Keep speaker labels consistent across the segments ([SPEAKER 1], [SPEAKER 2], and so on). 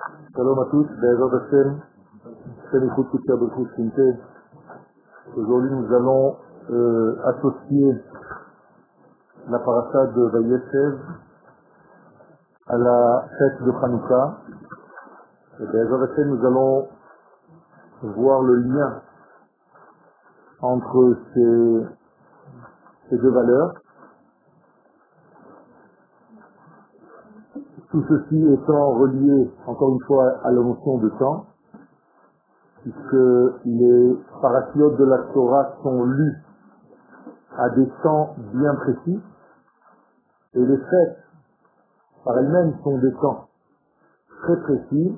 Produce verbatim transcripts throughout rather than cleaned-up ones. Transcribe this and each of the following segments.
[SPEAKER 1] Shalom à tous, Be'ezrat Hashem, Shenichut Kutia B'chut Sinte. Aujourd'hui, nous allons euh, associer la paracha de Vayeshev à la fête de Hanouka. Et Be'ezrat Hashem, nous allons voir le lien entre ces, ces deux valeurs. Tout ceci étant relié, encore une fois, à la notion de temps, puisque les parachiotes de la Torah sont lus à des temps bien précis, et les fêtes, par elles-mêmes, sont des temps très précis,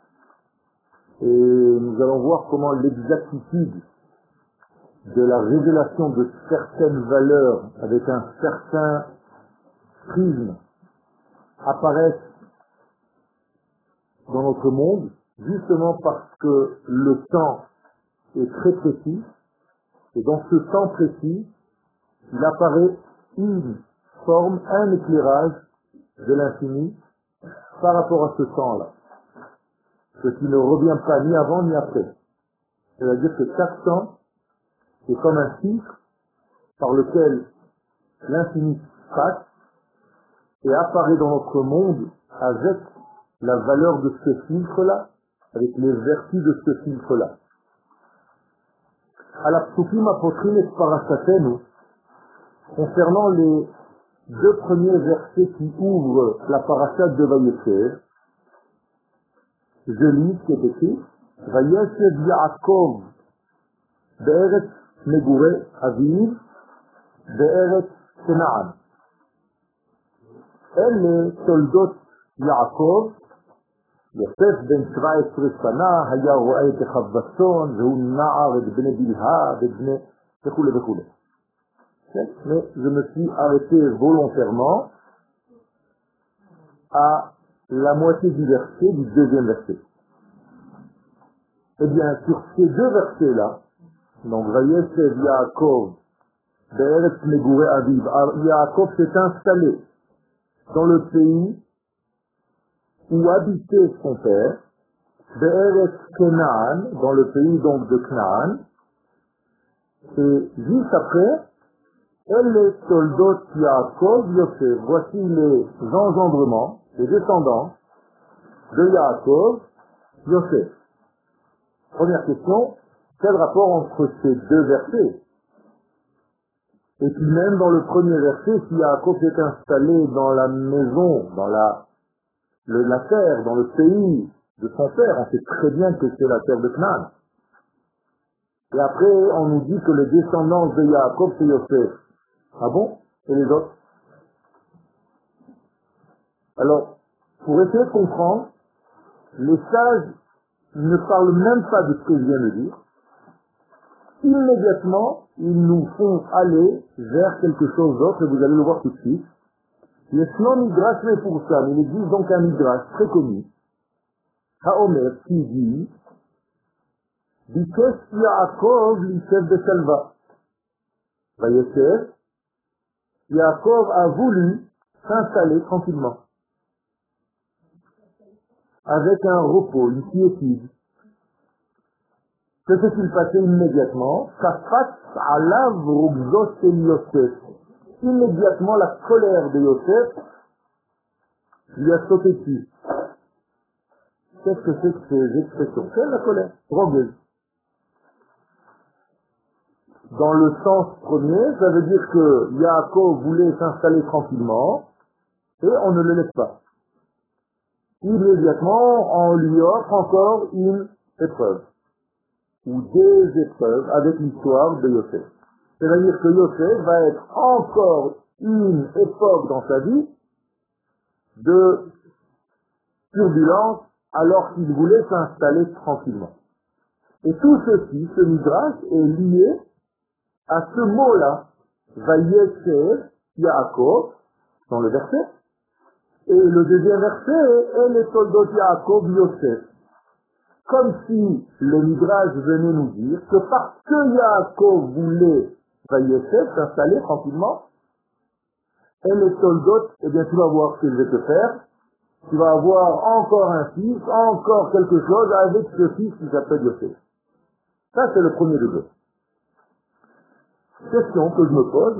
[SPEAKER 1] et nous allons voir comment l'exactitude de la révélation de certaines valeurs avec un certain prisme apparaissent dans notre monde, justement parce que le temps est très précis, et dans ce temps précis, il apparaît une forme, un éclairage de l'infini par rapport à ce temps-là, ce qui ne revient pas ni avant ni après. C'est-à-dire que chaque temps est comme un filtre par lequel l'infini passe et apparaît dans notre monde avec la valeur de ce filtre-là, avec les vertus de ce filtre-là. À la psukim apotrim et parashatenu, concernant les deux premiers versets qui ouvrent la parashat de Vayeshev, je lis ce qui est écrit: Vayeshev Yaakov be'eretz megure aviv be'eretz Kenaan. אלה תולדות יעקב, יוסף בן שבע עשרה שנה, היה רואה את אחיו בצאן, והוא נער את בני בלהה, ואת בני וכו' וכו'. Mais je me suis arrêté volontairement à la moitié du verset, du deuxième verset. Eh bien, sur ces deux versets-là, donc, Vayeshev Yaakov, be'eretz megure aviv, Yaakov s'est installé dans le pays où habitait son père, Be'eretz Kenaan, dans le pays donc de Canaan, et juste après, Elle Toldot Yaakov Yosef, voici les engendrements, les descendants de Yaakov Yosef. Première question, quel rapport entre ces deux versets? Et puis même dans le premier verset, si Yaakov s'est installé dans la maison, dans la, le, la terre, dans le pays de son père, on sait très bien que c'est la terre de Canaan. Et après, on nous dit que les descendants de Yaakov, c'est Yosef. Ah bon? Et les autres? Alors, pour essayer de comprendre, les sages ne parlent même pas de ce que je viens de dire. Immédiatement, ils nous font aller vers quelque chose d'autre, et vous allez le voir tout de suite. Le Shnon Midrash mais pour ça, il existe donc un Midrash très connu, Haomer, qui dit Bikesh Yaakov l'Ishev de Salva. Vayeshev, Yaakov a voulu s'installer tranquillement, avec un repos, une quiétude. Que s'est-il passé immédiatement? Kafat alav rugzot shel Yosef. Immédiatement, la colère de Yosef lui a sauté dessus. Qu'est-ce que c'est que ces expressions? C'est la colère, rogueuse. Dans le sens premier, ça veut dire que Yaakov voulait s'installer tranquillement et on ne le laisse pas. Immédiatement, on lui offre encore une épreuve, ou des épreuves avec l'histoire de Yosef. C'est-à-dire que Yosef va être encore une époque dans sa vie de turbulence alors qu'il voulait s'installer tranquillement. Et tout ceci, ce midrash, est lié à ce mot-là, Vayeshev Yaakov, dans le verset, et le deuxième verset est le Toldot Yaakov Yosef. Comme si le midrash venait nous dire que parce que Yaakov voulait Vayeshev s'installer tranquillement, et le Toldot, eh bien tu vas voir ce que je vais te faire, tu vas avoir encore un fils, encore quelque chose avec ce fils qui s'appelle Yosef. Ça, c'est le premier degré. Question que je me pose,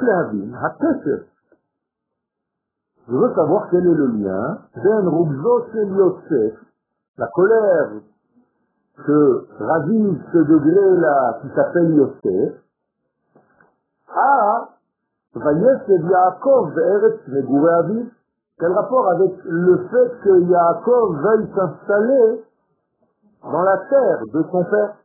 [SPEAKER 1] je veux savoir quel est le lien Ben Rubzot et Yosef, la colère que ravive ce degré-là qui s'appelle Yosef, à Vayeshev Yaakov ve'eretz megurei aviv. Quel rapport avec le fait que Yaakov veuille s'installer dans la terre de son père?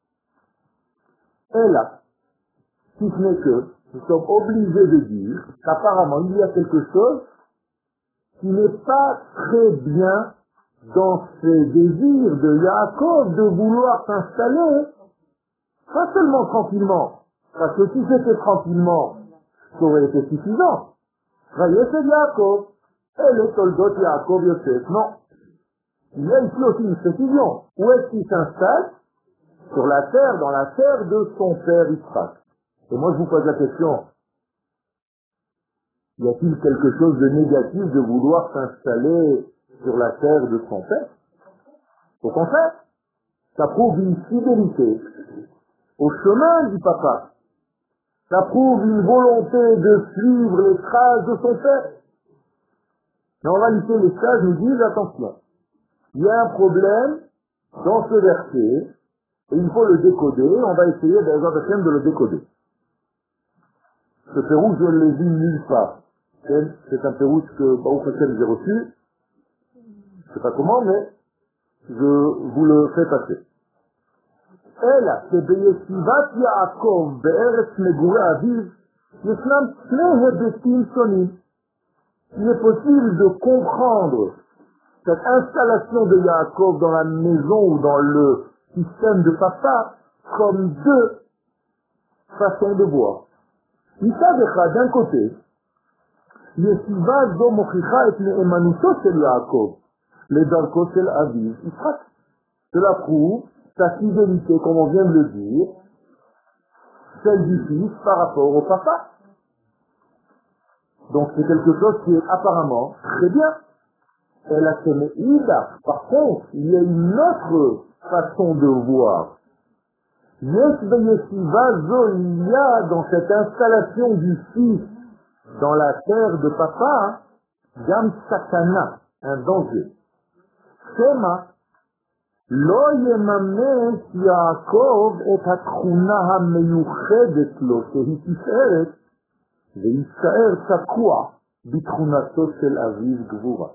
[SPEAKER 1] Et là, si ce n'est que nous sommes obligés de dire qu'apparemment il y a quelque chose qui n'est pas très bien dans ces désirs de Yaakov de vouloir s'installer, pas seulement tranquillement, parce que si c'était tranquillement, ça aurait été suffisant. Vayeshev Yaakov, et le Toldot Yaakov Yosef. Non. Il y a ici aussi une précision. Où est-ce qu'il s'installe? Sur la terre, dans la terre de son père Yitzhak. Et moi je vous pose la question, y a-t-il quelque chose de négatif de vouloir s'installer sur la terre de son père? Au contraire, ça prouve une fidélité au chemin du papa. Ça prouve une volonté de suivre les traces de son père. Mais en réalité, les sages nous disent, attention, il y a un problème dans ce verset, et il faut le décoder, on va essayer de le décoder. Ce Pérouge, je ne l'ai vu nulle part. C'est un Pérouge que Baruch Hashem j'ai reçu, je ne sais pas comment, mais je vous le fais passer. Ela, שביישיבת יעקב בארץ מגורי אביו, ישנם שני היבטים שונים. Il est possible de comprendre cette installation de Yaakov dans la maison ou dans le système de papa comme deux façons de voir. D'un côté, Yeshiva zo mochicha et ne'emanuto shel Yaakov, le darko shel aviv Yitzhak. Cela prouve sa fidélité, comme on vient de le dire, celle du fils par rapport au papa. Donc c'est quelque chose qui est apparemment très bien. Elle a semé Ida. Par contre, il y a une autre façon de voir. Yes Yeshiva zo, il y a dans cette installation du fils dans la terre de papa, Gam Sakana, un danger. Shema, lo yemamesh Yaakov et hatchuna hameyuchedet lo, shehi tiferet, ve'yishaer takua, bitchunato shel aviv gvura.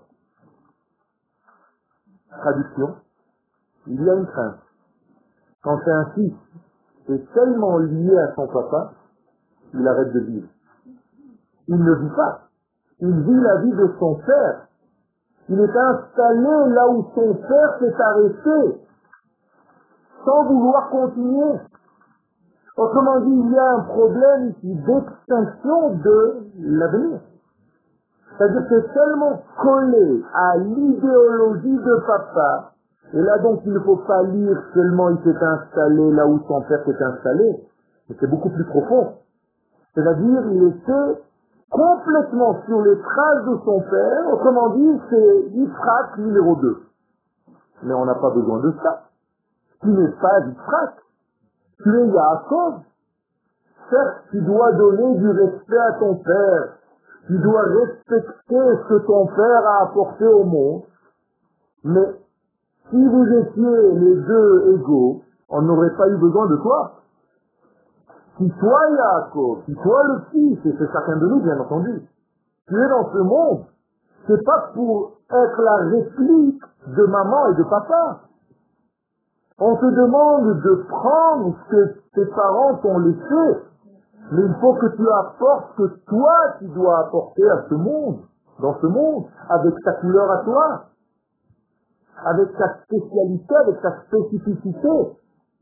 [SPEAKER 1] Traduction, il y a une crainte. Quand c'est un fils est tellement lié à son papa, il arrête de vivre. Il ne vit pas. Il vit la vie de son père. Il est installé là où son père s'est arrêté, sans vouloir continuer. Autrement dit, il y a un problème ici d'extinction de l'avenir. C'est-à-dire que c'est tellement collé à l'idéologie de papa, et là donc il ne faut pas lire seulement il s'est installé là où son père s'est installé, mais c'est beaucoup plus profond. C'est-à-dire il était complètement sur les traces de son père, autrement dit c'est Yitzhak numéro deux. Mais on n'a pas besoin de ça. Tu n'es pas Yitzhak, tu es Yaakov. Certes, tu dois donner du respect à ton père, tu dois respecter ce que ton père a apporté au monde, mais si vous étiez les deux égaux, on n'aurait pas eu besoin de toi. Si toi, Yaakov, si toi le fils, et c'est chacun de nous bien entendu, tu es dans ce monde, c'est pas pour être la réplique de maman et de papa. On te demande de prendre ce que tes parents t'ont laissé, mais il faut que tu apportes ce que toi tu dois apporter à ce monde, dans ce monde, avec ta couleur à toi, avec ta spécialité, avec ta spécificité.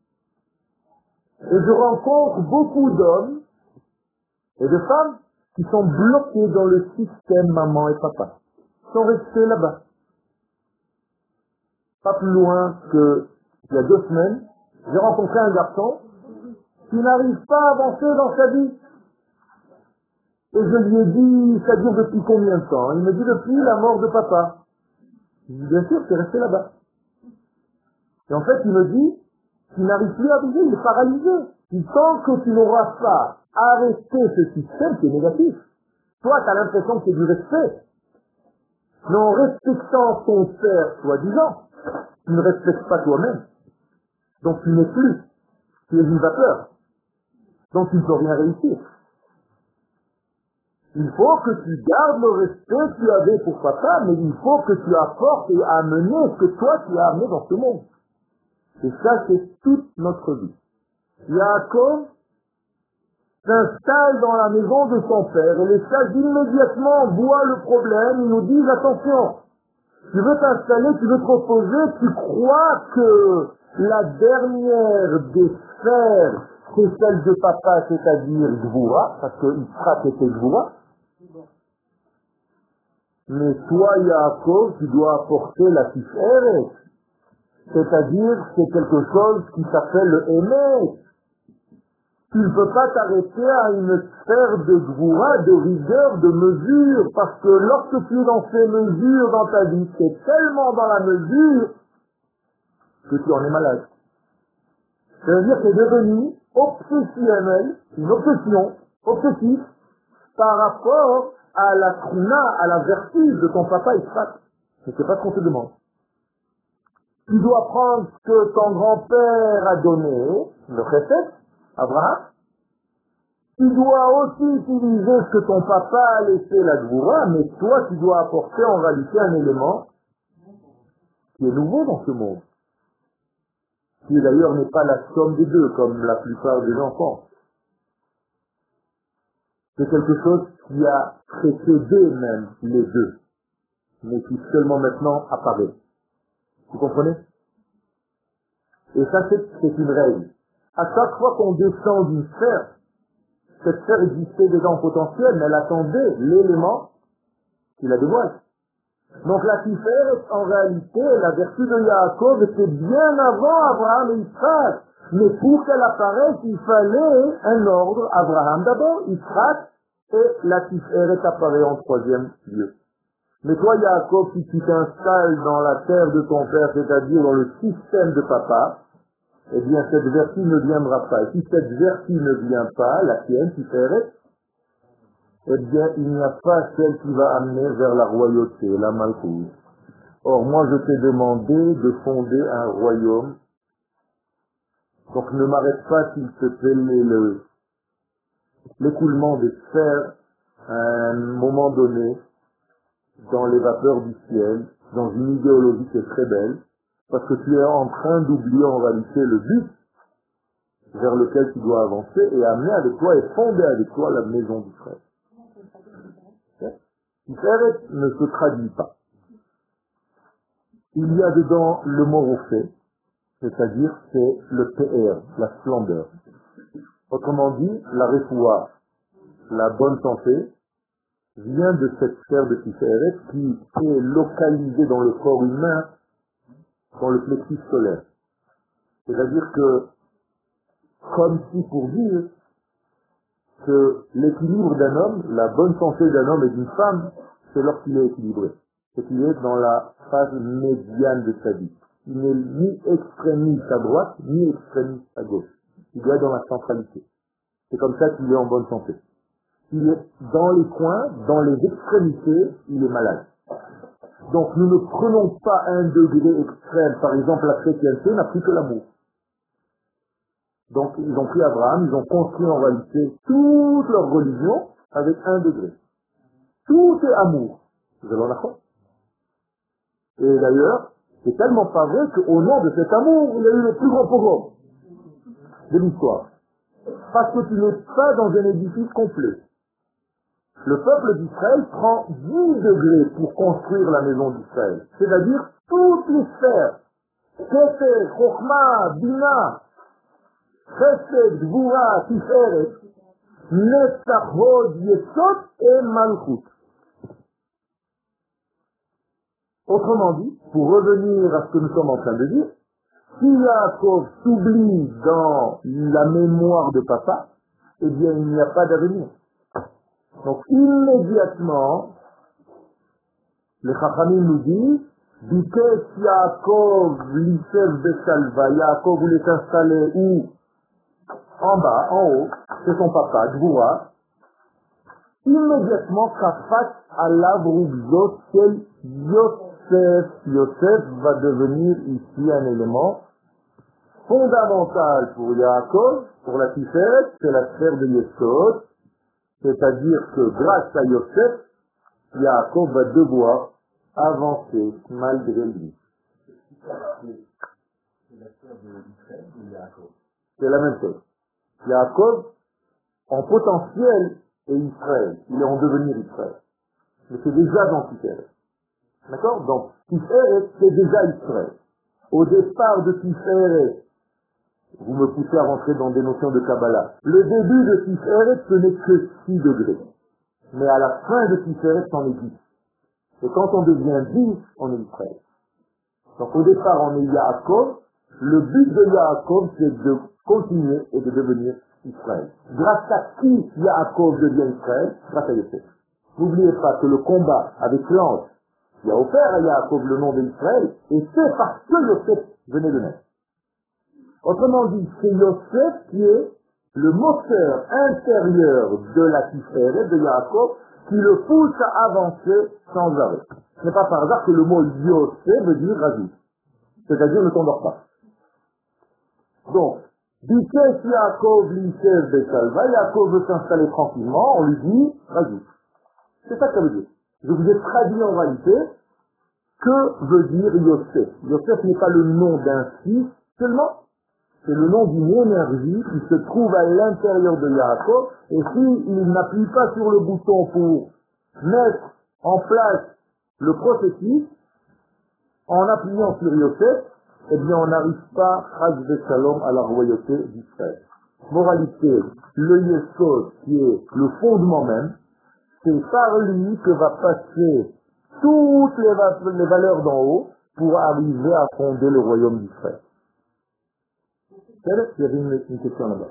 [SPEAKER 1] Et je rencontre beaucoup d'hommes et de femmes qui sont bloqués dans le système maman et papa. Ils sont restés là-bas. Pas plus loin que il y a deux semaines, j'ai rencontré un garçon qui n'arrive pas à avancer dans sa vie. Et je lui ai dit, ça dure depuis combien de temps? Il me dit depuis la mort de papa. Je dis, bien sûr, c'est resté là-bas. Et en fait, il me dit, tu n'arrives plus à bouger, il est paralysé. Et tant que tu n'auras pas arrêté ce système, c'est négatif. Toi, tu as l'impression que c'est du respect. Mais en respectant ton père, soi-disant, tu ne respectes pas toi-même. Donc tu n'es plus. Tu es une vapeur. Donc tu ne peux rien réussir. Il faut que tu gardes le respect que tu avais pour papa, mais il faut que tu apportes et amener ce que toi tu as amené dans ce monde. Et ça, c'est toute notre vie. Yaakov s'installe dans la maison de son père et les sages immédiatement voient le problème, ils nous disent attention, tu veux t'installer, tu veux te reposer, tu crois que la dernière des sphères, c'est celle de papa, c'est-à-dire Gvoura, parce qu'il frappe était Gvoura. Mais toi, Yaakov, tu dois apporter la Tiferet, c'est-à-dire c'est quelque chose qui s'appelle le Emet. Tu ne peux pas t'arrêter à une sphère de Gvoura, de rigueur, de mesure, parce que lorsque tu es dans ces mesures dans ta vie, tu es tellement dans la mesure que tu en es malade. C'est-à-dire que tu es devenu obsessionnel, une obsession, obsessif, par rapport à la truna, à la vertu de ton papa Yitzhak. Mais c'est pas ce qu'on te demande. Tu dois prendre ce que ton grand-père a donné, le chesed, Abraham. Tu dois aussi utiliser ce que ton papa a laissé, la Gvoura, mais toi, tu dois apporter en réalité un élément qui est nouveau dans ce monde. Qui d'ailleurs n'est pas la somme des deux, comme la plupart des enfants. C'est quelque chose qui a précédé même les deux, mais qui seulement maintenant apparaît. Vous comprenez? Et ça, c'est, c'est une règle. À chaque fois qu'on descend d'une sphère, cette sphère existait déjà en potentiel, mais elle attendait l'élément qui la dévoile. Donc la Tiferet, en réalité, la vertu de Yaakov était bien avant Abraham et Yitzhak. Mais pour qu'elle apparaisse, il fallait un ordre. Abraham d'abord, Yitzhak, et la Tiferet apparaît en troisième lieu. Mais toi, Yaakov, si tu t'installes dans la terre de ton père, c'est-à-dire dans le système de papa, eh bien, cette vertu ne viendra pas. Et si cette vertu ne vient pas, la tienne, Tiferet, eh bien, il n'y a pas celle qui va amener vers la royauté, la Malkout. Or, moi, je t'ai demandé de fonder un royaume. Donc, ne m'arrête pas, s'il te plaît, le, l'écoulement des sphères à un moment donné, dans les vapeurs du ciel, dans une idéologie qui est très belle, parce que tu es en train d'oublier en réalité le but vers lequel tu dois avancer et amener avec toi et fonder avec toi la maison d'Israël. Tiferet ne se traduit pas. Il y a dedans le mot roufé, c'est-à-dire c'est le P R, la splendeur. Autrement dit, la refoua, la bonne santé, vient de cette sphère de Tiferet qui est localisée dans le corps humain, dans le plexus solaire. C'est-à-dire que, comme si pour dire que l'équilibre d'un homme, la bonne santé d'un homme et d'une femme, c'est lorsqu'il est équilibré. C'est qu'il est dans la phase médiane de sa vie. Il n'est ni extrémiste à droite, ni extrémiste à gauche. Il doit être dans la centralité. C'est comme ça qu'il est en bonne santé. Il est dans les coins, dans les extrémités, il est malade. Donc nous ne prenons pas un degré extrême. Par exemple, la chrétienté n'a plus que l'amour. Donc ils ont pris Abraham, ils ont construit en réalité toute leur religion avec un degré. Tout est amour. Vous avez d'accord? Et d'ailleurs, c'est tellement pas vrai qu'au nom de cet amour, il y a eu le plus grand pogrom de l'histoire. Parce que tu n'es pas dans un édifice complet. Le peuple d'Israël prend dix degrés pour construire la maison d'Israël. C'est-à-dire toutes les sphères. Keter, Chokhma, Bina, Chesed, Gvura, Tiferet, Netzach, Hod, Yesod et Malchut. Autrement dit, pour revenir à ce que nous sommes en train de dire, si Yaakov s'oublie dans la mémoire de papa, eh bien il n'y a pas d'avenir. Donc immédiatement, les Chachamim nous disent, Bikes Yaakov l'Issev Beshalva. Yaakov voulait s'installer où? En bas, en haut, c'est son papa, Dvoura. Immédiatement, Kafat alav Rugzot quel Yosef. Yosef va devenir ici un élément fondamental pour Yaakov, pour la Tiferet, c'est la sphère de Yesod, c'est-à-dire que grâce à Yosef, Yaakov va devoir avancer malgré lui. C'est la même chose. Yaakov, en potentiel, est Israël. Il est en devenir Israël. Mais c'est déjà dans Tiferet. D'accord? Donc, Tiferet, c'est déjà Israël. Au départ de Tiferet, vous me poussez à rentrer dans des notions de Kabbalah. Le début de Tiferet, ce n'est que six degrés. Mais à la fin de Tiferet, c'en est dix. Et quand on devient dix, on est Israël. Donc au départ, on est Yaakov. Le but de Yaakov, c'est de continuer et de devenir Israël. Grâce à qui Yaakov devient Israël? Grâce à Yosef. N'oubliez pas que le combat avec l'ange qui a offert à Yaakov le nom d'Israël, et c'est parce que Yosef venait de naître. Autrement dit, c'est Yosef qui est le moteur intérieur de la Tiferet de Yaakov qui le pousse à avancer sans arrêt. Ce n'est pas par hasard que le mot Yosef veut dire rajoute. C'est-à-dire ne t'endors pas. Donc, Bikes Yaakov l'Issev Beshalva, Yaakov veut s'installer tranquillement, on lui dit rajoute. C'est ça que ça veut dire. Je vous ai traduit en réalité que veut dire Yosef. Yosef n'est pas le nom d'un fils seulement, c'est le nom d'une énergie qui se trouve à l'intérieur de Yaakov, et s'il n'appuie pas sur le bouton pour mettre en place le processus, en appuyant sur Yosef, eh bien on n'arrive pas, Chas v'Shalom, à la royauté d'Israël. Moralité, le Yesod, qui est le fondement même, c'est par lui que va passer toutes les, va les valeurs d'en haut pour arriver à fonder le royaume d'Israël. Il y avait une, une question là-bas.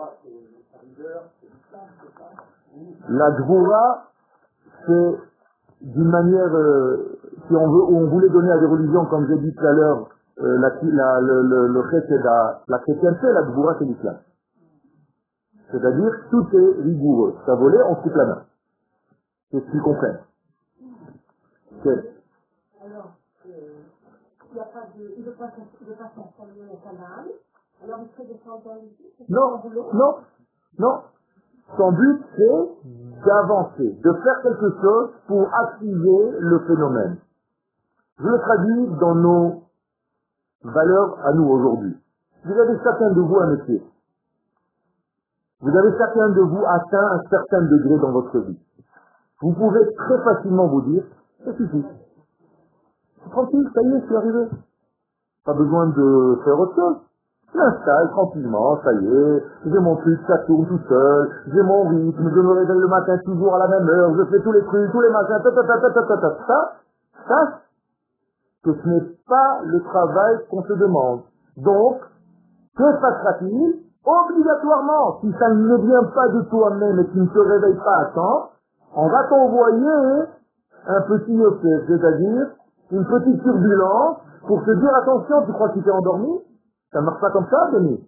[SPEAKER 1] La Gvoura, c'est d'une manière, euh, si on, veut, on voulait donner à des religions, comme j'ai dit tout à l'heure, euh, la, la, le, le, le la, la chrétienté, la Gvoura, c'est l'islam. C'est-à-dire, tout est rigoureux. Ça volait, on se coupe la main. C'est ce qu'ils comprennent. Okay.
[SPEAKER 2] Alors, euh, il n'y a pas de, il ne veut pas s'installer au Canaan, alors il serait descendant ici?
[SPEAKER 1] Non, non, non. Son but, c'est d'avancer, de faire quelque chose pour activer le phénomène. Je le traduis dans nos valeurs à nous aujourd'hui. Vous avez chacun de vous un métier. Vous avez chacun de vous atteint un certain degré dans votre vie. Vous pouvez très facilement vous dire, ça suffit. Tranquille, ça y est, je suis arrivé. Pas besoin de faire autre chose. Je m'installe tranquillement, ça y est, j'ai mon truc, ça tourne tout seul, j'ai mon rythme, je me réveille le matin toujours à la même heure, je fais tous les trucs, tous les matins, ta ta ta ta ta ta ta ta. Ça, que ce n'est pas le travail qu'on se demande. Donc, que passera-t-il? Obligatoirement, si ça ne vient pas de toi-même et que tu ne te réveilles pas à temps, on va t'envoyer un petit Yosef, c'est-à-dire une petite turbulence pour te dire attention, tu crois que tu t'es endormi? Ça ne marche pas comme ça, Denis.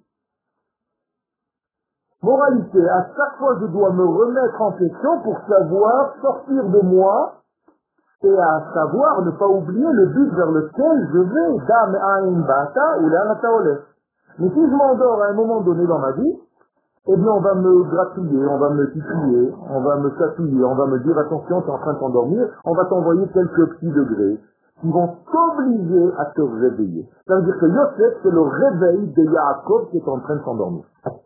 [SPEAKER 1] Moralité, à chaque fois je dois me remettre en question pour savoir sortir de moi et à savoir ne pas oublier le but vers lequel je vais. Dam aïn bata ou la nataolef. Mais si je m'endors à un moment donné dans ma vie, eh bien on va me gratouiller, on va me titiller, on va me chatouiller, on va me dire attention, tu es en train de t'endormir, on va t'envoyer quelques petits degrés qui vont t'obliger à te réveiller. Ça veut dire que Yosef, c'est le réveil de Yaakov qui est en train de s'endormir.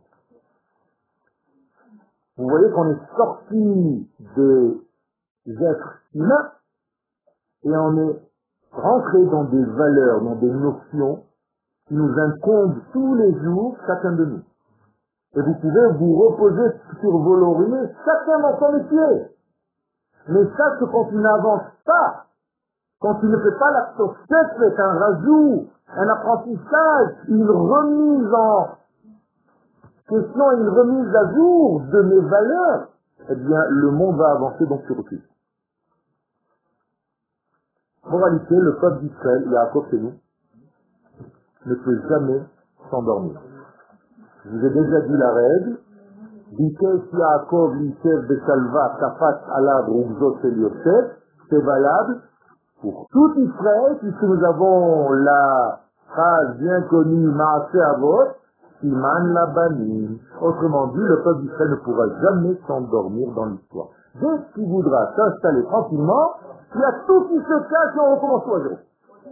[SPEAKER 1] Vous voyez qu'on est sorti des êtres humains et on est rentré dans des valeurs, dans des notions qui nous incombent tous les jours, chacun de nous. Et vous pouvez vous reposer sur vos lauriers, chacun dans son métier. Mais ça, c'est quand tu n'avances pas. Quand tu ne fais pas la tosquette, c'est un rajout, un apprentissage, une remise en question, une remise à jour de mes valeurs, eh bien, le monde va avancer, donc tu recules. Moralité, le peuple d'Israël, Yaakov c'est nous, ne peut jamais s'endormir. Je vous ai déjà dit la règle. Bikesh Yaakov l'Ishev Besalva Kafat Alad Rugzot El Yosef, c'est valable pour tout Israël, puisque nous avons la phrase bien connue Maaseh Avot, Siman Labanim. Autrement dit, le peuple d'Israël ne pourra jamais s'endormir dans l'histoire. Dès qu'il voudra s'installer tranquillement, il y a tout qui se cache et on recommence tout à zéro.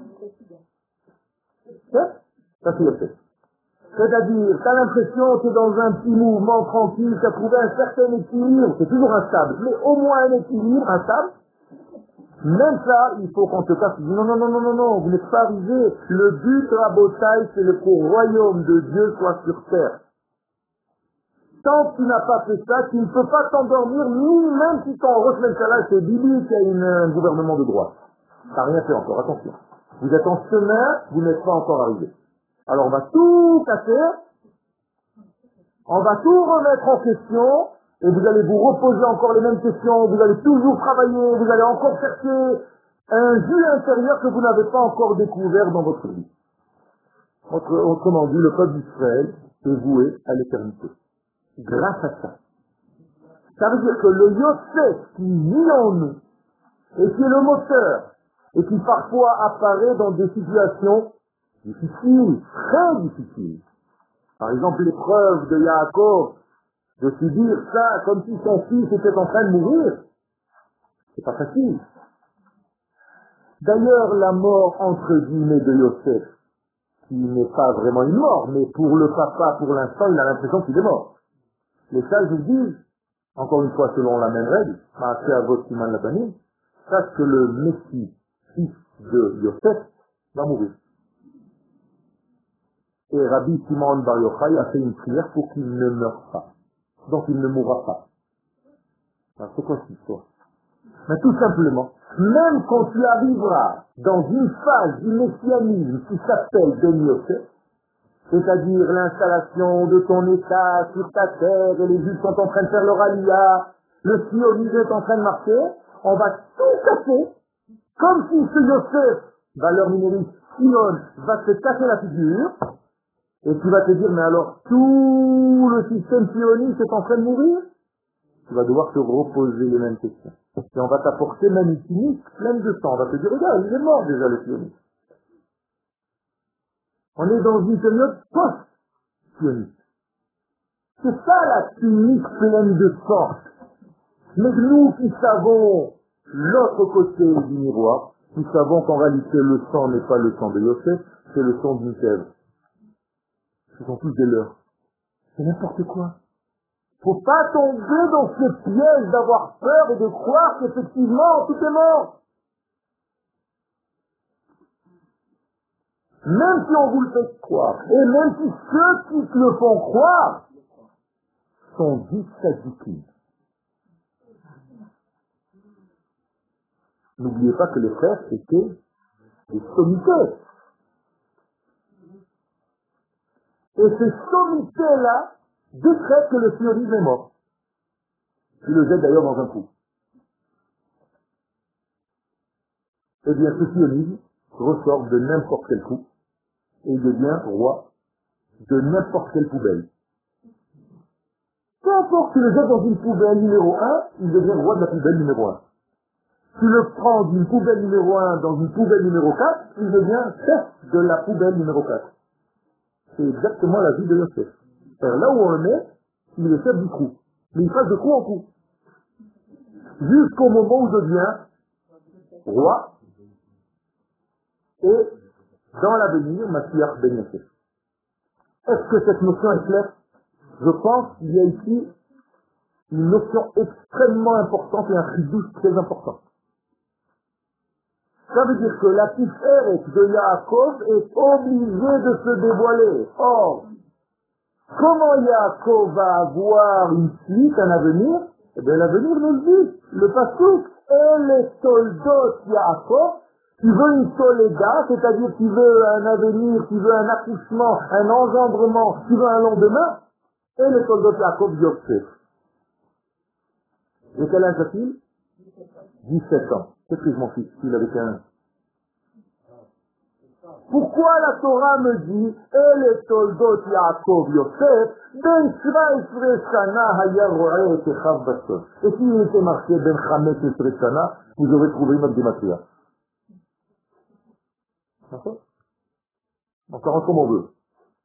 [SPEAKER 1] Ça c'est le fait. C'est-à-dire, tu as l'impression que dans un petit mouvement tranquille, tu as trouvé un certain équilibre, c'est toujours instable, mais au moins un équilibre instable. Même ça, il faut qu'on te casse. Non, non, non, non, non, non, vous n'êtes pas arrivé. Le but de la bataille, c'est le royaume de Dieu soit sur terre. Tant que tu n'as pas fait ça, tu ne peux pas t'endormir, ni même si ton reflet là, c'est Bibi qui a une, un gouvernement de droite. Tu n'as rien fait encore, attention. Vous êtes en chemin, vous n'êtes pas encore arrivé. Alors on va tout casser, on va tout remettre en question, et vous allez vous reposer encore les mêmes questions, vous allez toujours travailler, vous allez encore chercher un jus intérieur que vous n'avez pas encore découvert dans votre vie. Autre, autrement dit, le peuple d'Israël est voué à l'éternité. Grâce à ça. Ça veut dire que le Yosef qui vit en nous, et qui est le moteur, et qui parfois apparaît dans des situations difficiles, très difficiles. Par exemple, l'épreuve de Yaakov, de subir ça comme si son fils était en train de mourir, c'est pas facile. D'ailleurs, la mort entre guillemets de Yosef, qui n'est pas vraiment une mort, mais pour le papa, pour l'instant, il a l'impression qu'il est mort. Les sages disent, encore une fois selon la même règle, Maaseh Avot Siman Labanim, sache que le Messie, fils de Yosef, va mourir. Et Rabbi Shimon Bar Yochai a fait une prière pour qu'il ne meure pas. Donc il ne mourra pas. Alors c'est quoi cette histoire? Mais tout simplement, même quand tu arriveras dans une phase du messianisme qui s'appelle Ben Yosef, c'est-à-dire l'installation de ton état sur ta terre, et les Juifs sont en train de faire leur aliyah, le sionisme est en train de marcher, on va tout casser, comme si ce Yosef, valeur numérique, Sion, va se casser la figure, et tu vas te dire, mais alors tout le système sioniste est en train de mourir? Tu vas devoir te reposer les mêmes questions. Et on va t'apporter même une tunique pleine de sang. On va te dire, regarde, il est mort déjà le sioniste. On est dans une période post-sioniste. C'est ça la tunique pleine de sang. Mais nous qui savons l'autre côté du miroir, nous savons qu'en réalité le sang n'est pas le sang de Yosef, c'est le sang d'une chèvre. Ce sont tous des leurs. C'est n'importe quoi. Faut pas tomber dans ce piège d'avoir peur et de croire qu'effectivement tout est mort. Même si on vous le fait croire, et même si ceux qui te le font croire sont dissatisfaits. N'oubliez pas que les frères étaient des sommités. Et ces sommités-là décrètent que le sionisme est mort. Il le jette d'ailleurs dans un trou. Eh bien, ce sionisme ressort de n'importe quel trou et il devient roi de n'importe quelle poubelle. Peu importe, tu le jettes dans une poubelle numéro un, il devient roi de la poubelle numéro un. Tu le prends d'une poubelle numéro un dans une poubelle numéro quatre, il devient chef de la poubelle numéro quatre. C'est exactement la vie de Yosef. Là où on le met, il est le chef du trou. Mais il passe de trou en trou. Jusqu'au moment où il devient roi et dans l'avenir, Mashiach ben Yosef. Est-ce que cette notion est claire? Je pense qu'il y a ici une notion extrêmement importante et un chidouche très important. Ça veut dire que la tiferet de Yaakov est obligée de se dévoiler. Or, comment Yaakov va avoir une suite, un avenir? Eh bien, l'avenir nous le dit. Le pasuk, et les soldats Yaakov, tu veux une soléda, c'est-à-dire tu veux un avenir, tu veux un accouchement, un engendrement, tu veux un lendemain, et les soldats Yaakov Yosef. Et quel âge a-t-il? dix-sept ans. Qu'est-ce que je m'en fiche? Il avait quinze. Pourquoi la Torah me dit et les toldot Yaakov Yosef ben sept-vingt shana haya ro'eh et echav basod. Et s'il était marqué ben quinze shana, vous aurez trouvé une autre gématria. D'accord? Encore comme on veut.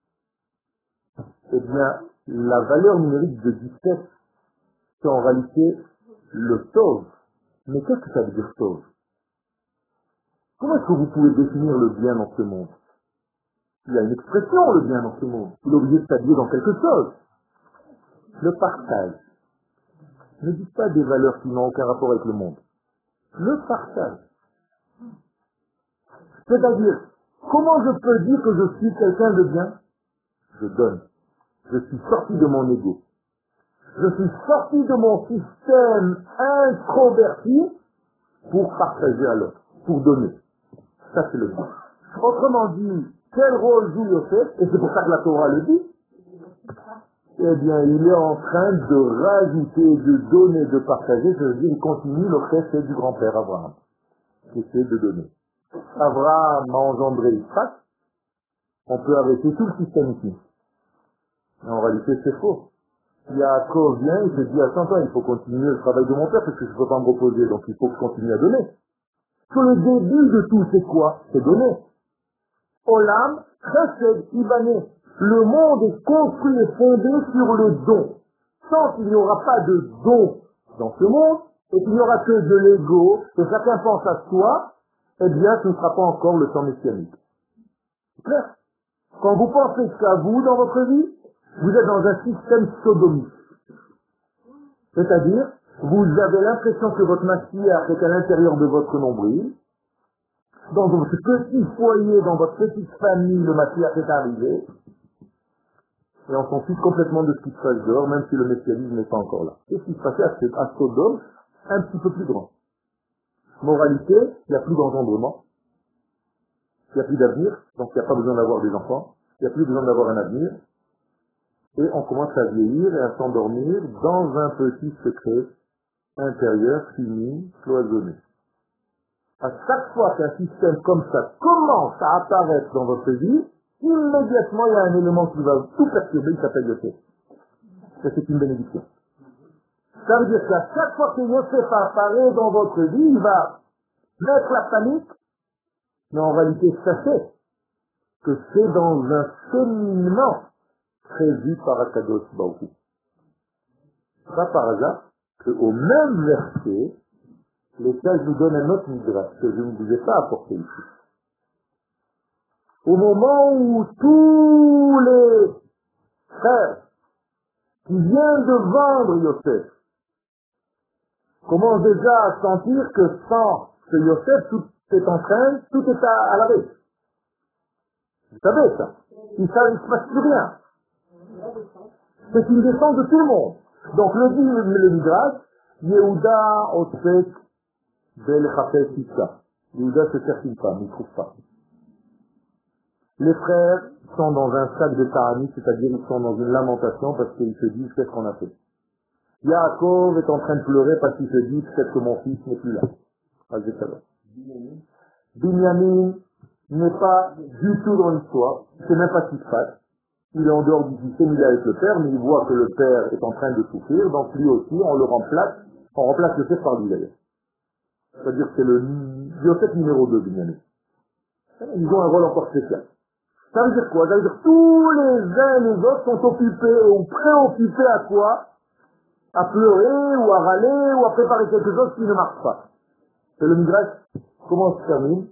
[SPEAKER 1] Eh bien, la valeur numérique de dix-sept, c'est en réalité le tov. Mais qu'est-ce que ça veut dire tov? Comment est-ce que vous pouvez définir le bien dans ce monde? Il y a une expression, le bien dans ce monde. Il est obligé de s'habiller dans quelque chose. Le partage. Ne dites pas des valeurs qui n'ont aucun rapport avec le monde. Le partage. C'est-à-dire, comment je peux dire que je suis quelqu'un de bien? Je donne. Je suis sorti de mon ego. Je suis sorti de mon système introverti pour partager à l'autre, pour donner. Ça, c'est le but. Autrement dit, quel rôle joue Yosef? Et c'est pour ça que la Torah le dit. Eh bien, il est en train de rajouter, de donner, de partager. Ça veut dire qu'il continue le fait du grand-père Abraham, qui essaie de donner. Abraham a engendré Isaac. On peut arrêter tout le système ici. Mais en réalité, c'est faux. Yaakov vient, il se dit, attends, attends, il faut continuer le travail de mon père parce que je ne peux pas me reposer, donc il faut que je continue à donner. Sur le début de tout, c'est quoi? C'est donner. Olam, chesed, ibané. Le monde est construit et fondé sur le don. Tant qu'il n'y aura pas de don dans ce monde, et qu'il n'y aura que de l'ego, que chacun pense à soi, eh bien, ce ne sera pas encore le temps messianique. C'est clair? Quand vous pensez qu'à vous dans votre vie, vous êtes dans un système sodomiste. C'est-à-dire, vous avez l'impression que votre matière est à l'intérieur de votre nombril. Dans votre petit foyer, dans votre petite famille, le matière est arrivé. Et on s'en fiche complètement de ce qui se passe dehors, même si le messianisme n'est pas encore là. Qu'est-ce qui se passait à Sodome? Un petit peu plus grand. Moralité, il n'y a plus d'engendrement. Il n'y a plus d'avenir, donc il n'y a pas besoin d'avoir des enfants. Il n'y a plus besoin d'avoir un avenir. Et on commence à vieillir et à s'endormir dans un petit secret intérieur fini, cloisonné. À chaque fois qu'un système comme ça commence à apparaître dans votre vie, immédiatement il y a un élément qui va tout perturber, il s'appelle Yosef. Et c'est une bénédiction. Ça veut dire qu'à chaque fois que Yosef apparaît dans votre vie, il va mettre la panique, mais en réalité sachez que c'est dans un cheminement prévu par Akadosh Baruch Hu. Pas par hasard qu'au même verset, les sages nous donnent un autre midrash que je ne vous ai pas apporté ici. Au moment où tous les frères qui viennent de vendre Yosef commencent déjà à sentir que sans ce Yosef, tout est en train, tout est à, à l'arrêt. Vous savez ça. Il ne se passe plus rien. C'est une descente de tout le monde. Donc le dit le midrash, Yehuda Osek Bel Chapel Sissa. Yehuda se cherche une femme, il ne trouve pas. Les frères sont dans un sac de Ta'anit, c'est-à-dire ils sont dans une lamentation parce qu'ils se disent qu'est-ce qu'on a fait. Yaakov est en train de pleurer parce qu'il se dit peut-être que mon fils n'est plus là. Binyamin n'est pas du tout dans l'histoire, il ne sait même pas ce qui se passe. Il est en dehors du système, il est avec le père, mais il voit que le père est en train de souffrir, donc lui aussi, on le remplace, on remplace le père par lui d'ailleurs. C'est-à-dire que c'est le Yosef numéro deux, Binyamin. Ils ont un rôle encore spécial. Ça veut dire quoi? Ça veut dire que tous les uns et les autres sont occupés ou préoccupés à quoi? À pleurer ou à râler ou à préparer quelque chose qui ne marche pas. C'est le midrash. Comment se termine?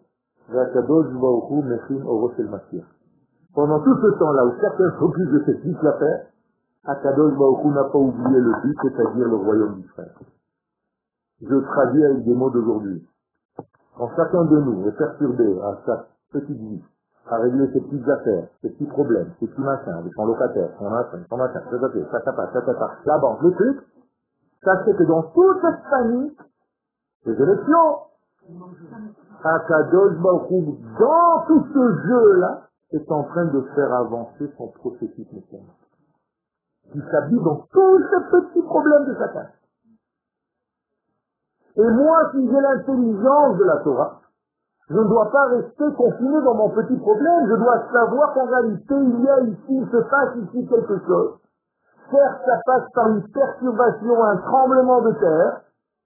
[SPEAKER 1] Pendant tout ce temps-là où chacun s'occupe de cette petite affaire, Akadosh Baruch Hu n'a pas oublié le but, c'est-à-dire le royaume d'Israël. Je traduis avec des mots d'aujourd'hui. Quand chacun de nous est perturbé à sa petite vie, à régler ses petites affaires, ses petits problèmes, ses petits machins, avec son locataire, son machin, son machin, ça ça ça ça ça ça ça la banque, le truc, sachez que dans toute cette panique, les élections, Akadosh Baruch Hu, dans tout ce jeu-là, est en train de faire avancer son processus messianique. Qui s'habille dans tous ces petits problèmes de chacun. Et moi, si j'ai l'intelligence de la Torah, Je ne dois pas rester confiné dans mon petit problème. Je dois savoir qu'en réalité, il y a ici, il se passe ici quelque chose. Certes, ça passe par une perturbation, un tremblement de terre.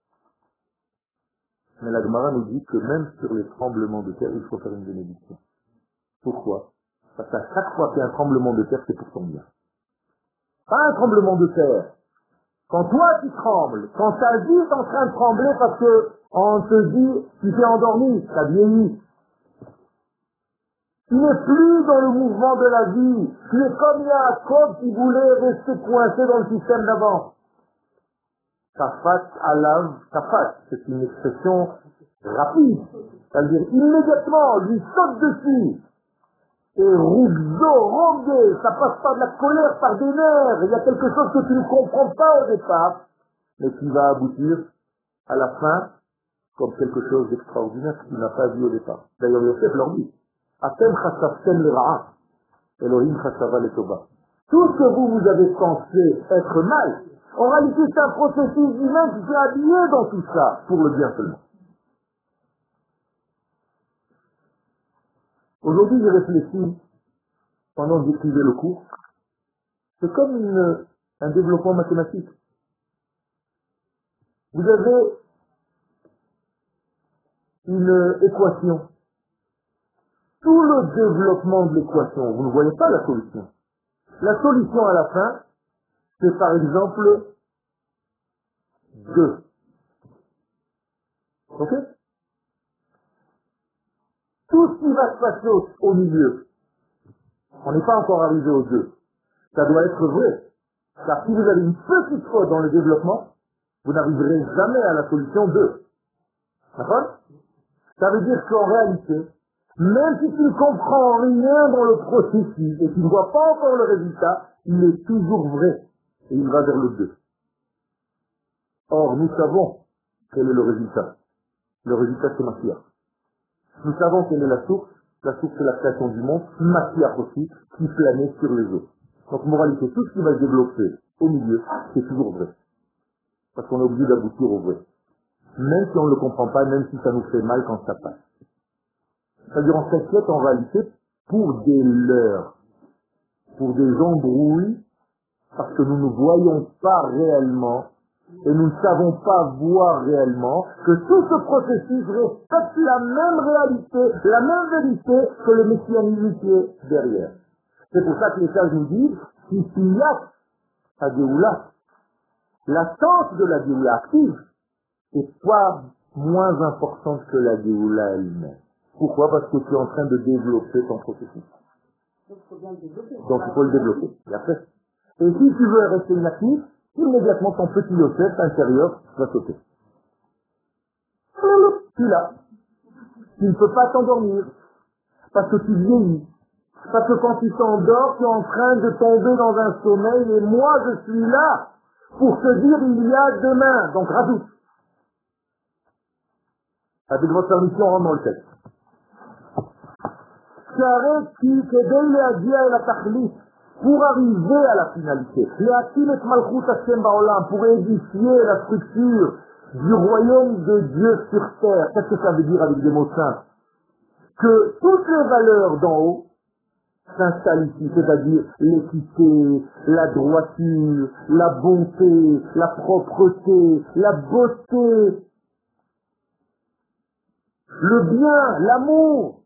[SPEAKER 1] Mais la Gemara nous dit que même sur les tremblements de terre, il faut faire une bénédiction. Pourquoi? Parce qu'à chaque fois qu'il y a un tremblement de terre, c'est pour ton bien. Pas un tremblement de terre. Quand toi tu trembles, quand ta vie est en train de trembler parce que on te dit, tu t'es endormi, tu as vieilli. Tu n'es plus dans le mouvement de la vie. Tu es comme Yaakov qui voulait rester coincé dans le système d'avant. Kafat alav kafat, c'est une expression rapide. C'est-à-dire immédiatement, lui saute dessus. Et rougzo, rogué, ça passe pas de la colère, par des nerfs. Il y a quelque chose que tu ne comprends pas au départ, mais qui va aboutir à la fin comme quelque chose d'extraordinaire que tu n'as pas vu au départ. D'ailleurs, Yosef leur dit, Atem chasavtem l'ira'a, Elohim chasava l'etoba. Tout ce que vous, vous avez pensé être mal, en réalité, c'est un processus humain qui s'est habillé dans tout ça, pour le bien seulement. Aujourd'hui, j'ai réfléchi, pendant que j'écrivais le cours, c'est comme une, un développement mathématique. Vous avez une équation. Tout le développement de l'équation, vous ne voyez pas la solution. La solution à la fin, c'est par exemple deux. Ok? Tout ce qui va se passer au, au milieu, on n'est pas encore arrivé aux deux. Ça doit être vrai. Car si vous avez une petite faute dans le développement, vous n'arriverez jamais à la solution deux. D'accord? Ça veut dire qu'en réalité, même si tu ne comprends rien dans le processus et tu ne vois pas encore le résultat, il est toujours vrai. Et il va vers le deux. Or, nous savons quel est le résultat. Le résultat, c'est Mashiach. Nous savons quelle est la source. La source, c'est la création du monde. Mashiach aussi, qui planait sur les eaux. Donc, moralité, tout ce qui va se développer au milieu, c'est toujours vrai. Parce qu'on est obligé d'aboutir au vrai. Même si on ne le comprend pas, même si ça nous fait mal quand ça passe. C'est-à-dire, on s'inquiète en réalité pour des leurres, pour des embrouilles, parce que nous ne voyons pas réellement, et nous ne savons pas voir réellement, que tout ce processus respecte la même réalité, la même vérité que le messianisme qui est derrière. C'est pour ça que les sages nous disent, si il y a à Géoula, l'attente de la Géoula active est pas moins importante que la Géoula elle-même. Pourquoi? Parce que tu es en train de développer ton processus. Donc il faut bien le développer. Donc il faut le développer. Et après. Et si tu veux rester inactif, immédiatement ton petit Yosef intérieur va sauter. Tu l'as. Tu ne peux pas t'endormir. Parce que tu vieillis. Parce que quand tu t'endors, tu es en train de tomber dans un sommeil et moi je suis là pour te dire il y a demain. Donc rajoute. Avec votre permission, on rentre dans le texte. Pour arriver à la finalité, pour édifier la structure du royaume de Dieu sur terre. Qu'est-ce que ça veut dire avec des mots simples? Que toutes les valeurs d'en haut s'installent ici, c'est-à-dire l'équité, la droiture, la bonté, la propreté, la beauté, le bien, l'amour,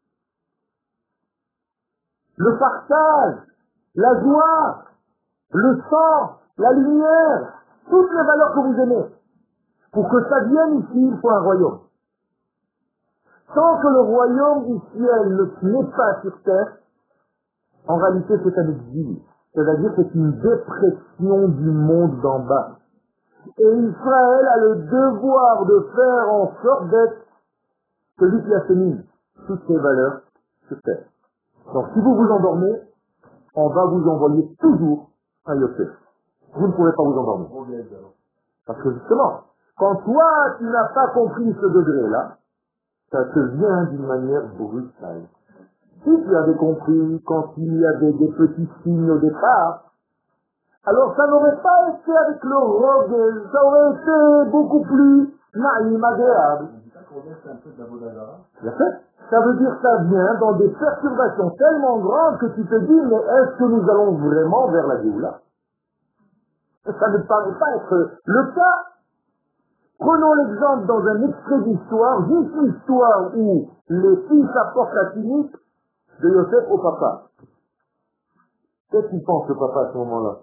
[SPEAKER 1] le partage, la joie, le sang, la lumière, toutes les valeurs que vous aimez. Pour que ça vienne ici, il faut un royaume. Tant que le royaume du ciel ne n'est pas sur terre, en réalité c'est un exil. C'est-à-dire que c'est une dépression du monde d'en bas. Et Israël a le devoir de faire en sorte d'être celui qui assémine toutes ces valeurs sur terre. Donc si vous vous endormez, on va vous envoyer toujours un Yosef. Vous ne pouvez pas vous endormir. Parce que justement, quand toi tu n'as pas compris ce degré-là, ça te vient d'une manière brutale. Si tu avais compris quand il y avait des petits signes au départ, alors ça n'aurait pas été avec le rogue, ça aurait été beaucoup plus naïf, agréable. Ça veut dire que ça vient dans des perturbations tellement grandes que tu te dis, mais est-ce que nous allons vraiment vers la Géoula? Ça ne paraît pas être le cas. Prenons l'exemple dans un extrait d'histoire, juste l'histoire où les fils apportent la tunique de Yosef au papa. Qu'est-ce qu'il pense le papa à ce moment-là?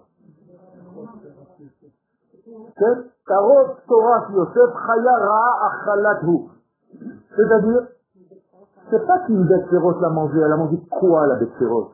[SPEAKER 1] Tarot Torah Yosef Chaya Ra'a Achalathu. C'est-à-dire, c'est pas qu'une bête féroce l'a mangé, elle a mangé quoi la bête féroce?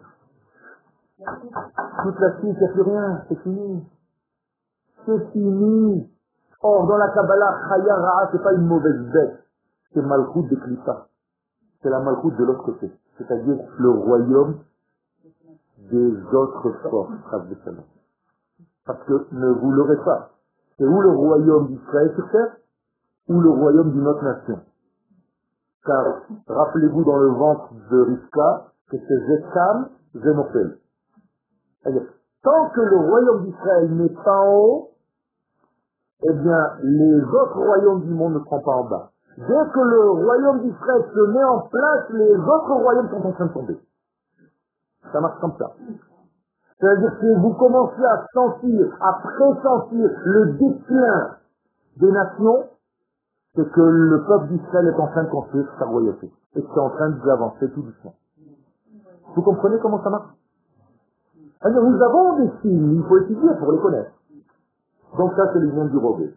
[SPEAKER 1] Toute la suite, il n'y a plus rien, c'est fini. C'est fini. Or, dans la Kabbalah, Chaya Ra'a, c'est pas une mauvaise bête, c'est Malchut de Klippa. C'est la Malchut de l'autre côté, c'est-à-dire le royaume des autres forces. Parce que ne vous l'aurez pas. C'est où le royaume d'Israël sur terre, ou le royaume d'une autre nation. Car, rappelez-vous dans le ventre de Rivka, que c'est Zetam, Zenopel. C'est-à-dire, tant que le royaume d'Israël n'est pas en haut, eh bien, les autres royaumes du monde ne seront pas en bas. Dès que le royaume d'Israël se met en place, les autres royaumes sont en train de tomber. Ça marche comme ça. C'est-à-dire que vous commencez à sentir, à pressentir le déclin des nations, c'est que le peuple d'Israël est en train de construire sa royauté. Et c'est en train d'avancer tout doucement. Vous comprenez comment ça marche? Alors, nous avons des signes, il faut étudier pour les connaître. Donc ça, c'est les liens du Robé.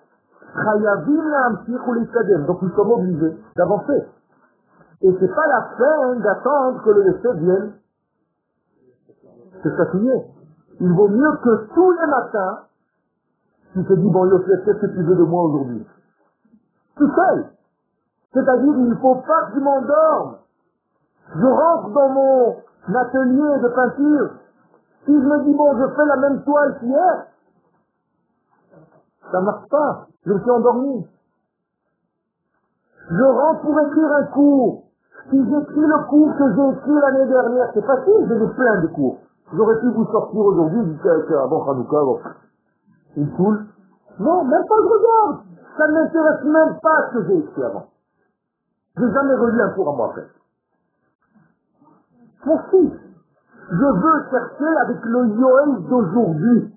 [SPEAKER 1] Donc nous sommes obligés d'avancer. Et c'est pas la fin d'attendre que le Yosef vienne. C'est ça qui est. Il vaut mieux que tous les matins, tu te dis, bon Yosef, qu'est-ce que tu veux de moi aujourd'hui? Tout seul. C'est-à-dire, il ne faut pas que je m'endorme. Je rentre dans mon atelier de peinture. Si je me dis, bon, je fais la même toile qu'hier, ça ne marche pas. Je me suis endormi. Je rentre pour écrire un cours. Si j'écris le cours que j'ai écrit l'année dernière, c'est facile, j'ai plein de cours. J'aurais pu vous sortir aujourd'hui, du cas avant Hanouka, bon, une foule. Non, même pas je regarde. Ça ne m'intéresse même pas ce que j'ai écrit avant. Je n'ai jamais relu un cours à moi après. Mon fils, je veux chercher avec le Yoel d'aujourd'hui.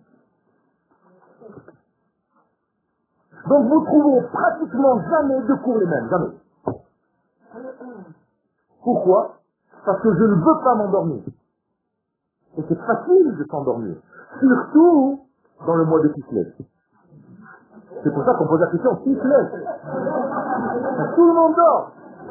[SPEAKER 1] Donc vous trouvez pratiquement jamais deux cours les mêmes, jamais. Pourquoi? Parce que je ne veux pas m'endormir. Et c'est facile de s'endormir. Surtout dans le mois de Kislev. C'est pour ça qu'on pose la question, Kislev. Tout le monde dort.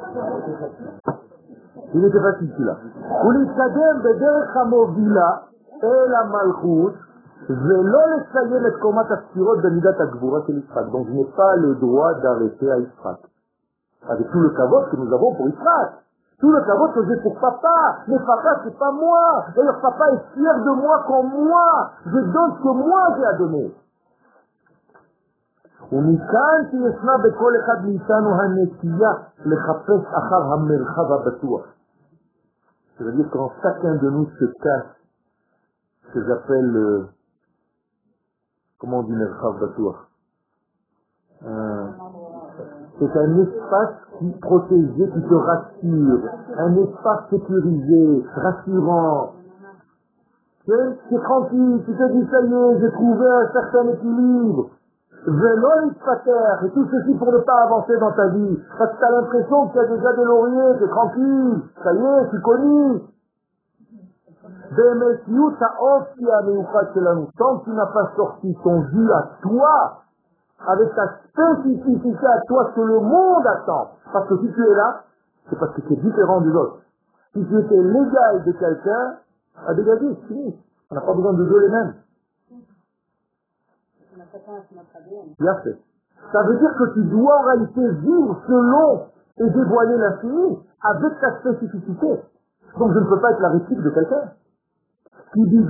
[SPEAKER 1] Il était facile celui-là. Ulitzadem bederech hamovila el hamalchut velo letsayem et komat hafsirot bemidat hagvura shel Yitzhak. Donc je n'ai pas le droit d'arrêter à Yitzhak. Avec tout le kavod que nous avons pour Yitzhak. Tout le kavod que j'ai pour papa. Mais papa, c'est pas moi. D'ailleurs, papa est fier de moi comme moi. Je donne ce que moi j'ai à donner. ומכאן שישנה בכל אחד מאיתנו הנטייה לחפש אחר המרחב הבטוח. C'est-à-dire quand chacun de nous se cache, ce que j'appelle, euh, comment on dit merchav batour, euh, c'est un espace qui protégé, qui te rassure, un espace sécurisé, rassurant. C'est, c'est tranquille, tu te dis ça y est, j'ai trouvé un certain équilibre. Vélo et tout ceci pour ne pas avancer dans ta vie. Parce que tu as l'impression qu'il y a déjà des lauriers, tu es tranquille, ça y est, tu es connu. Tant que tu n'as pas sorti ton jus à toi, avec ta spécificité à toi, ce que le monde attend. Parce que si tu es là, c'est parce que tu es différent des autres. Si tu étais l'égal de quelqu'un, à dégager, c'est fini. On n'a pas besoin de deux les mêmes. Bien fait. Ça veut dire que tu dois en réalité vivre selon et dévoiler l'infini avec ta spécificité. Donc je ne peux pas être la réplique de quelqu'un. Qui dit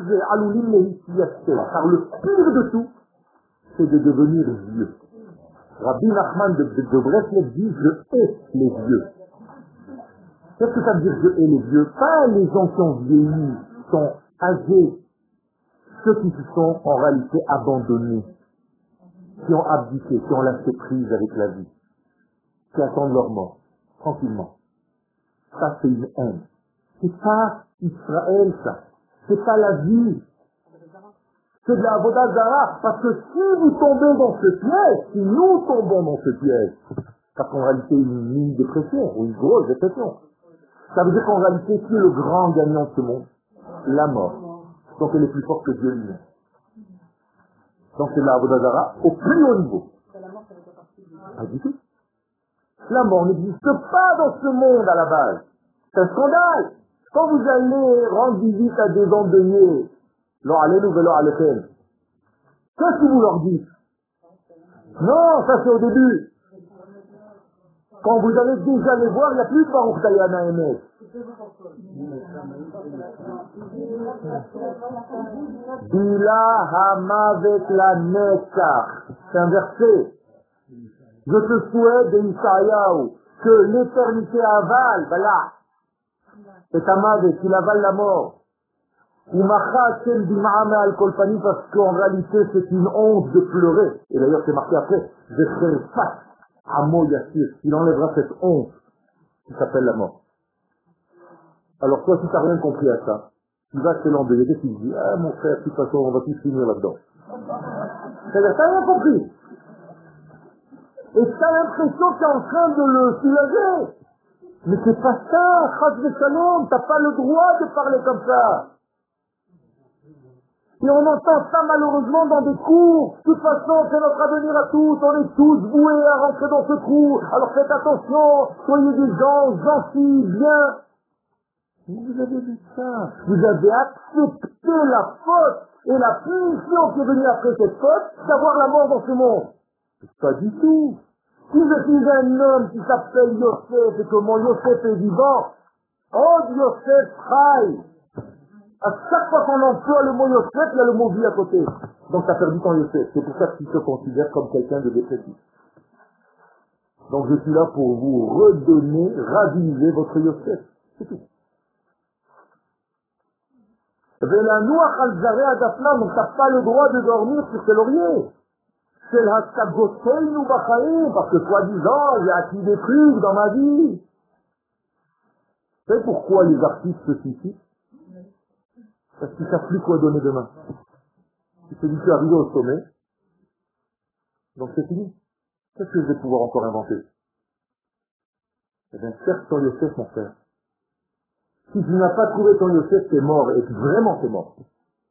[SPEAKER 1] car le pire de tout, c'est de devenir vieux. Rabbi Nachman de, de, de Breslev dit je hais les vieux. Qu'est-ce que ça veut dire je hais les vieux? Pas les gens qui ont vieilli, qui sont âgés. Ceux qui se sont en réalité abandonnés, qui ont abdiqué, qui ont lâché prise avec la vie. qui attendent leur mort, tranquillement. Ça, c'est une haine. C'est pas Israël, ça. C'est pas la vie. C'est de la Avodah Zara. Parce que si vous tombez dans ce piège, si nous tombons dans ce piège, parce qu'en réalité, une mine de pression, ou une grosse dépression, ça veut dire qu'en réalité, qui est le grand gagnant de ce monde? La mort. Donc elle est plus forte que Dieu lui-même. Donc c'est de la Avodah Zara au plus haut niveau. Pas du tout. La mort n'existe pas dans ce monde à la base. C'est un scandale. Quand vous allez rendre visite à des endeuillés, leur allez nous leur allez faire. Qu'est-ce que vous leur dites? Non, ça c'est au début. Quand vous allez déjà les voir, il n'y a plus de Baruch Dayana Emet. Bila Hamavet la Netzach. C'est un verset. Je te souhaite de Isaïaou que l'éternité avale, voilà. C'est Hamavet, qu'il avale la mort. Ou Machatem Bim'ame al-Kolpani, parce qu'en réalité c'est une honte de pleurer. Et d'ailleurs c'est marqué après, je serai face à Moyassir. Il enlèvera cette honte qui s'appelle la mort. Alors toi, si tu n'as rien compris à ça, tu vas chez l'endeuillé et tu te dis, ah mon frère, de toute façon, on va tous finir là-dedans. C'est-à-dire, tu n'as rien compris. Et tu as l'impression que tu es en train de le soulager. Mais c'est pas ça, Chas Veshalom, tu n'as pas le droit de parler comme ça. Et on entend ça malheureusement dans des cours. De toute façon, c'est notre avenir à tous. On est tous voués à rentrer dans ce trou. Alors faites attention, soyez des gens gentils, bien. Vous avez vu ça. Vous avez accepté la faute et la punition qui est venue après cette faute, d'avoir la mort dans ce monde. Pas du tout. Si je suis un homme qui s'appelle Yosef et que mon Yosef est vivant, oh Yosef Chai. À chaque fois qu'on emploie le mot Yosef, il y a le mot vie à côté. Donc tu as perdu ton Yosef. C'est pour ça que tu te considères comme quelqu'un de dépressif. Donc je suis là pour vous redonner, raviver votre Yosef. C'est tout. Velanouach al-Zareh Adafna, donc t'as pas le droit de dormir sur tes lauriers. C'est le Haskagoteinu Bachaim, parce que soi-disant, j'ai acquis des trucs dans ma vie. Vous savez pourquoi les artistes se suicident? Parce qu'ils ne savent plus quoi donner demain. Ils se disent, je suis arrivé au sommet, donc c'est fini. Qu'est-ce que je vais pouvoir encore inventer? Eh bien, cherche ton Yosef, mon frère. Si tu n'as pas trouvé ton Yosef, t'es mort, et vraiment t'es mort.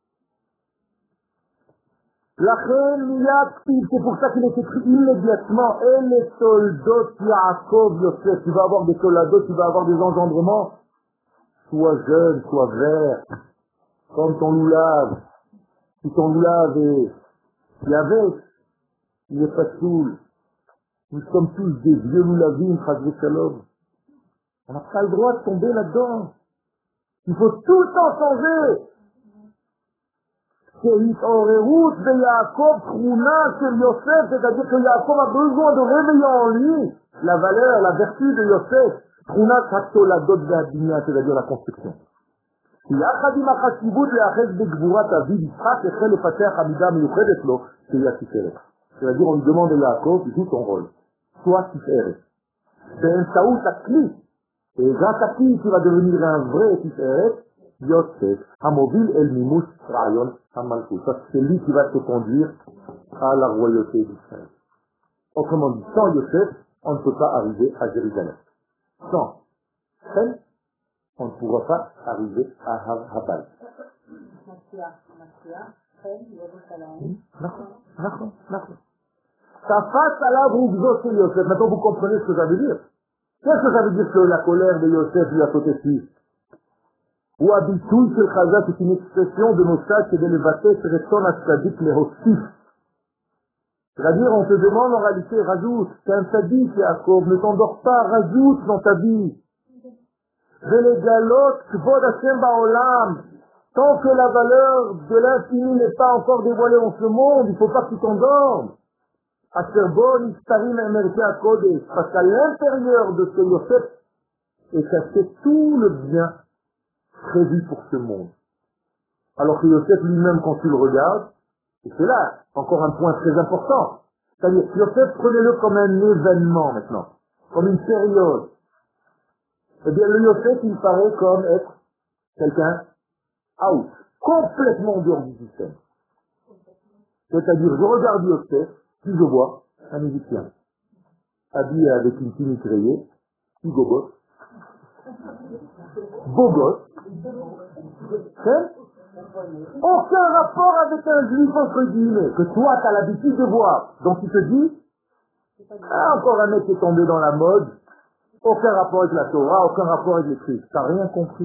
[SPEAKER 1] La reine Miyad, c'est pour ça qu'il est écrit immédiatement, et les soldats Yaakov Yosef, tu vas avoir des soldats, tu vas avoir des engendrements, sois jeune, sois vert, comme ton loulave. Si ton loulave est, il avait, il est pas saoul. Nous sommes tous des vieux loulavines, Chazvé Shalom. On n'a pas le droit de tomber là-dedans. Il faut tout le temps changer. C'est Hitorerut de Yaakov, Trouna, c'est Yosef, c'est-à-dire que Yaakov a besoin de réveiller en lui la valeur, la vertu de Yosef. Trouna, Kato, la dot de Abimia, c'est-à-dire la construction. יחד עם החשיבות להיאחז בגבורת אביו יצחק החל לפתח עמידה מיוחדת לו שהיא התפארת. c'est-à-dire on lui demande à Yaakov, joue ton rôle, sois תפארת. באמצעות הכלי, et grâce à qui tu vas devenir un vrai תפארת, Yosef, המוביל אל מימוש רעיון המלכות. C'est lui qui va te conduire à la royauté d'Israël. Autrement dit, sans Yosef, on ne peut pas arriver à Jérusalem. Sans Chen, on ne pourra pas arriver à Habal. Ça fasse à la Brougzo sur Yosef. Maintenant, vous comprenez ce que ça veut dire. Qu'est-ce que ça veut dire que la colère de Yosef lui a sauté dessus? Ou habitude sur Chazak, c'est une expression de nos sages et de l'évater sur Eton Astadik les Hossif. C'est-à-dire, on te demande en réalité, rajoute, t'es un sadique, Yaakov, ne t'endors pas, rajoute dans ta vie. Velegalot kvod Hashem ba'olam. Tant que la valeur de l'infini n'est pas encore dévoilée dans ce monde, il ne faut pas que tu t'endormes. Asherbon istarim emerke akodesh. Parce qu'à l'intérieur de ce Yosef est caché tout le bien prévu pour ce monde. Alors que Yosef lui-même, quand tu le regardes, et c'est là encore un point très important. C'est-à-dire, Yosef, prenez-le comme un événement maintenant. comme une période. Eh bien, le Yosef, il paraît comme être quelqu'un out, complètement en dehors du système. C'est-à-dire, je regarde Yosef, puis je vois un Égyptien, habillé avec une tunique rayée, petit gobos, beau gosse, hein? Aucun rapport avec un juif entre guillemets, que toi tu as l'habitude de voir. Donc tu te dis, ah, encore un mec qui est tombé dans la mode, aucun rapport avec la Torah, aucun rapport avec les Christ. T'as rien compris.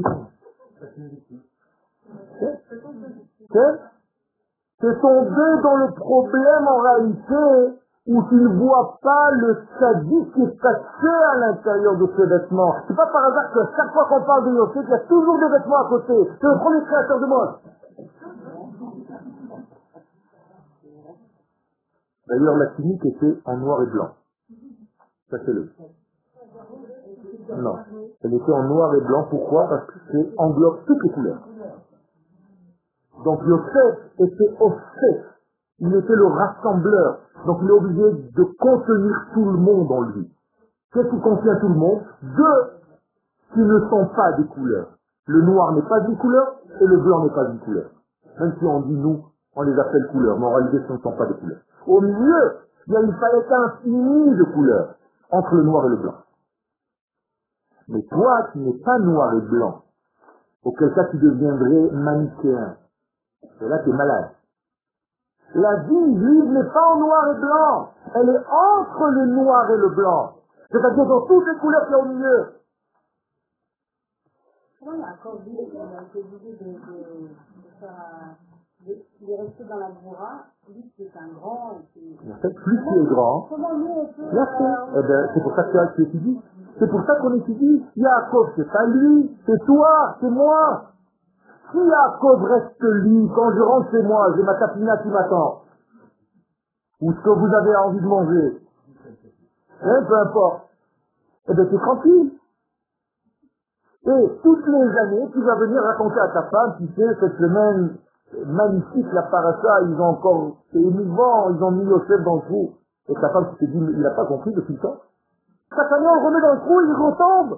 [SPEAKER 1] C'est C'est tombé dans le problème en réalité où tu ne vois pas le sadique qui est caché à l'intérieur de ce vêtement. C'est pas par hasard que chaque fois qu'on parle de Yosef, il y a toujours des vêtements à côté. C'est le premier créateur de mode. D'ailleurs, la tunique était en noir et blanc. Ça c'est le. Non. Elle était en noir et blanc. Pourquoi? Parce que c'est englobe toutes les couleurs. Donc Yosef était au fait. Il était le rassembleur. Donc il est obligé de contenir tout le monde en lui. Qu'est-ce qui contient tout le monde? Deux qui ne sont pas des couleurs. Le noir n'est pas une couleur et le blanc n'est pas une couleur. Même si on dit nous, on les appelle couleurs, mais en réalité ce ne sont pas des couleurs. Au milieu, il y a une palette infinie de couleurs entre le noir et le blanc. Mais toi, tu n'es pas noir et blanc. Auquel cas tu deviendrais manichéen. Et là tu es malade. La vie juive n'est pas en noir et blanc. Elle est entre le noir et le blanc. C'est-à-dire dans toutes les couleurs qu'il y a au milieu.
[SPEAKER 2] Comment Yaakov, lui, il a été obligé de, de, de faire, de, de rester dans la Goura, lui qui est un grand, et qui...
[SPEAKER 1] En fait, plus tu es grand,
[SPEAKER 2] comment nous on peut...
[SPEAKER 1] merci.
[SPEAKER 2] Euh,
[SPEAKER 1] Eh ben, c'est pour ça que tu étudies. C'est pour ça qu'on étudie. Yaakov, c'est pas lui, c'est toi, c'est moi. Si Yaakov reste lui, quand je rentre chez moi, j'ai ma tapina qui m'attend, ou ce que vous avez envie de manger, hein, peu importe, eh bien, c'est tranquille. Et toutes les années, tu vas venir raconter à ta femme, tu sais, cette semaine magnifique, la paracha, ils ont encore, c'est émouvant, ils ont mis Yosef dans le trou. Et ta femme, tu te dis, mais il n'a pas compris depuis le temps. Chaque année, on le remet dans le trou, il retombe.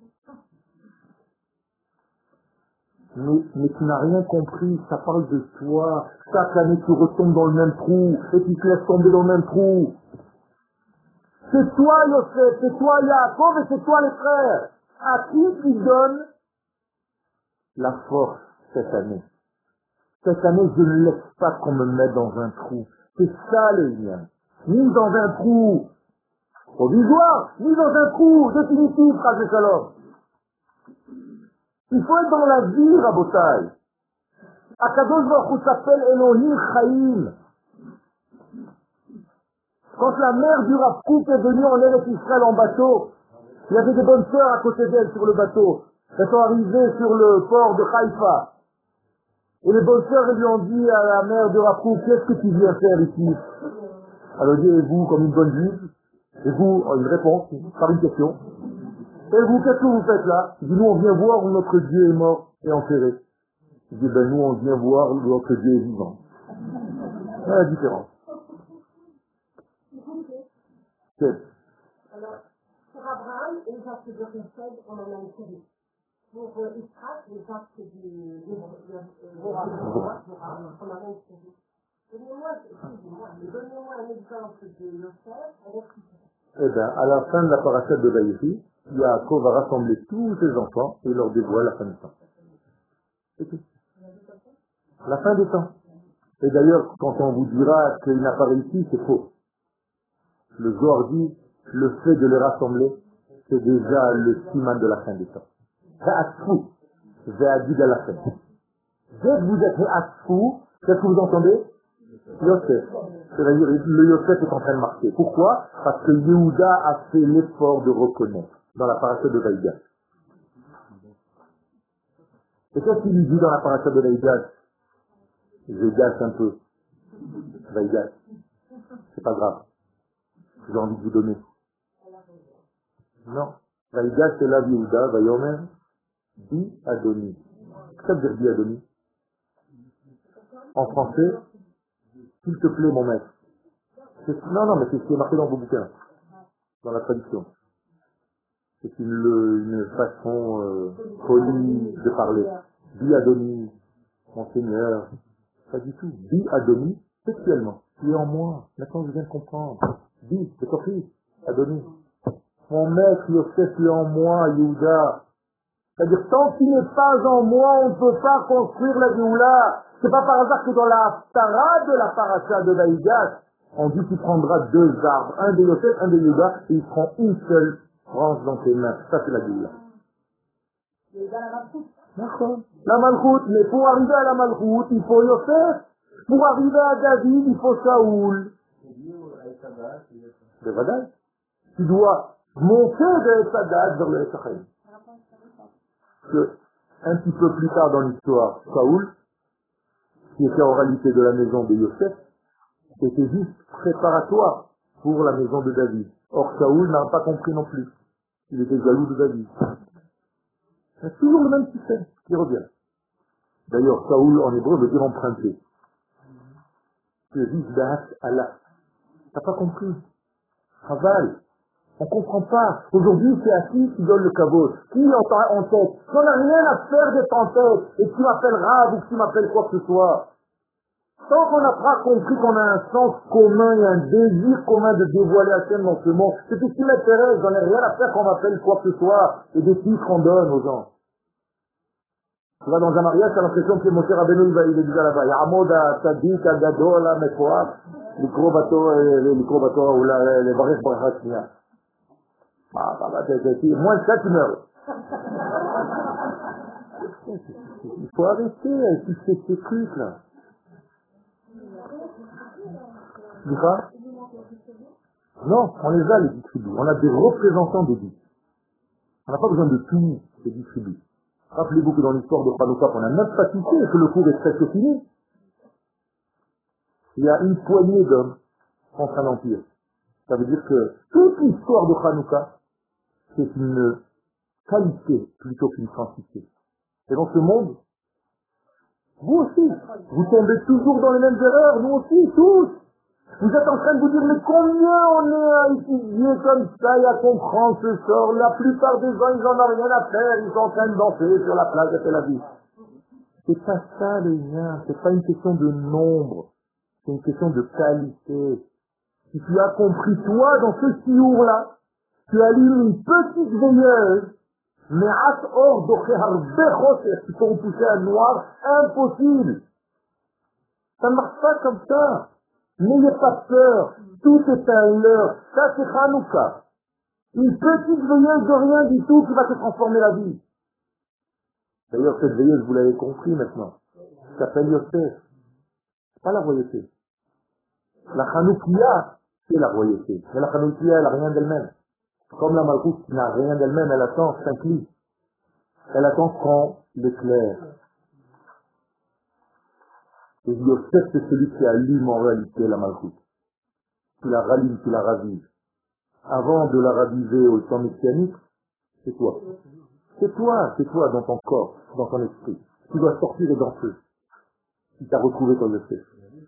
[SPEAKER 1] Mais, mais tu n'as rien compris, ça parle de toi. Chaque année, tu retombes dans le même trou, et tu te laisses tomber dans le même trou. C'est toi, Yosef, c'est toi, Yaakov, et c'est toi, les frères. À qui tu donnes la force cette année? Cette année, je ne laisse pas qu'on me mette dans un trou. C'est ça le lien. Ni dans un trou provisoire, ni dans un trou définitif, Rabbi Shalom. Il faut être dans la vie, Rabotai. Akadosh Baruch Hu s'appelle Elohim Chaim. Quand la mère du Rav Kook est venue en Eretz Israël en bateau, il y avait des bonnes sœurs à côté d'elle sur le bateau. Elles sont arrivées sur le port de Haïfa. Et les bonnes sœurs lui ont dit à la mère de Rav Kook, qu'est-ce que tu viens faire ici? Elle a dit, et vous, comme une bonne juive? Et vous, une réponse, par une question. Et vous, qu'est-ce que vous faites là? Il dit, nous, on vient voir où notre Dieu est mort et enterré. Il dit, ben nous, on vient voir où notre Dieu est vivant. C'est la différence. C'est...
[SPEAKER 2] Alors, pour Abraham, les actes de Richard, on en a une série. Pour euh, Israël, les actes du Vorah, on en a une série. Donnez-moi, excusez-moi, mais donnez-moi un exemple de Yosef avec Israël.
[SPEAKER 1] Eh bien, à la fin de la parachute de Vaïri, Yaakov va rassembler tous ses enfants et leur dévoile la fin du temps. C'est tout. La fin du temps. Et d'ailleurs, quand on vous dira qu'il n'a pas réussi, c'est faux. Le Zohar dit, le fait de les rassembler, c'est déjà le siman de la fin du temps. Ha'atfou, ve'adid à la fin. Dès que vous êtes ha'atfou, qu'est-ce que vous entendez? Yosef. C'est-à-dire, le Yosef est en train de marcher. Pourquoi? Parce que Yehuda a fait l'effort de reconnaître dans la paracha de Vaïgash. Et qu'est-ce qu'il lui dit dans la paracha de Vaïgash? Je gâche un peu. Vaïgash. C'est pas grave. J'ai envie de vous donner. Non. Vaïgash, c'est là Yehuda, Vaïomer, Bi Adoni. Qu'est-ce que ça veut dire Bi Adoni? En français, s'il te plaît, mon maître. C'est... Non, non, mais c'est ce qui est marqué dans vos bouquins, dans la traduction. C'est une, une façon euh, polie de parler. Bi-Adoni, mon Seigneur. Pas du tout. Bi-Adoni, sexuellement. Tu es en moi. Maintenant, je viens de comprendre. Bi, c'est ton fils. Adoni. Mon maître, Yosef, tu es en moi, Yehuda. C'est-à-dire, tant qu'il n'est pas en moi, on ne peut pas construire la Géoula. C'est pas par hasard que dans la Haftara de la paracha de Vaïgas, on dit qu'il prendra deux arbres, un de Yosef, un de Yehuda, et ils feront une seule branche dans tes mains. Ça, c'est la Géoula. D'accord. La Malchoute, mais pour arriver à la Malchoute, il faut Yosef. Pour arriver à David, il faut Saoul. C'est vrai. Tu dois monter de Sadat vers le Esachaïm. Que, un petit peu plus tard dans l'histoire, Saoul, qui était en réalité de la maison de Yosef, était juste préparatoire pour la maison de David. Or, Saoul n'a pas compris non plus. Il était jaloux de David. C'est toujours le même système qui revient. D'ailleurs, Saoul en hébreu veut dire emprunter. C'est juste d'Ahat Allah. T'as pas compris. Chaval. On comprend pas. Aujourd'hui, c'est Assis qui donne le cabot. Qui en tête? On n'a rien à faire d'être en tête. Et tu m'appelles Rab ou que tu m'appelles quoi que ce soit. Tant qu'on n'a pas compris qu'on a un sens commun et un désir commun de dévoiler Hachem dans ce monde, c'est tout ce qui m'intéresse. J'en ai rien à faire qu'on m'appelle quoi que ce soit. Et des titres qu'on donne aux gens. Tu vas dans un mariage, t'as l'impression que Moshe Rabbeinu, il est déjà là-bas. Ya'amod Tzadik, Gadol, Mefoach, les gros bateaux, les gros bateaux, ou les barrières barrachat. Ah, bah, bah, moins de ça, tu meurs. Il faut arrêter avec tous ces, ces trucs-là. Tu vois? Non, on les a, les distribue. On a des représentants des dix. On n'a pas besoin de tout les distribuer. Rappelez-vous que dans l'histoire de Hanouka, on a même pas cité et que le cours est presque fini. Il y a une poignée d'hommes contre un empire. Ça veut dire que toute l'histoire de Hanouka, c'est une qualité plutôt qu'une quantité. Et dans ce monde, vous aussi, vous tombez toujours dans les mêmes erreurs, nous aussi, tous. Vous êtes en train de vous dire, mais combien on est à étudier comme ça et à comprendre ce sort. La plupart des gens, ils n'en ont rien à faire, ils sont en train de danser sur la plage de Tel Aviv. C'est pas ça, les liens, c'est pas une question de nombre, c'est une question de qualité. Si tu as compris, toi, dans ce siour-là, tu allumes une petite veilleuse, mais à hors d'ocher tu peux repousser un noir, impossible. Ça ne marche pas comme ça. N'ayez pas peur, tout est un leurre. Ça c'est Hanouka. Une petite veilleuse de rien du tout qui va te transformer la vie. D'ailleurs, cette veilleuse, vous l'avez compris maintenant, elle s'appelle Yosef. C'est pas la royauté. La Hanoukia, c'est la royauté. Mais la Hanoukia, elle n'a rien d'elle-même. Comme la Malchoute qui n'a rien d'elle-même, elle attend, s'incline. Elle attend qu'on l'éclaire. Et Yosef, c'est celui qui allume en réalité la Malchoute. Qui la rallume, qui la ravive. Avant de la raviver au temps messianique, c'est toi. C'est toi, c'est toi dans ton corps, dans ton esprit. Tu dois sortir et danser. Si tu as retrouvé ton Yosef.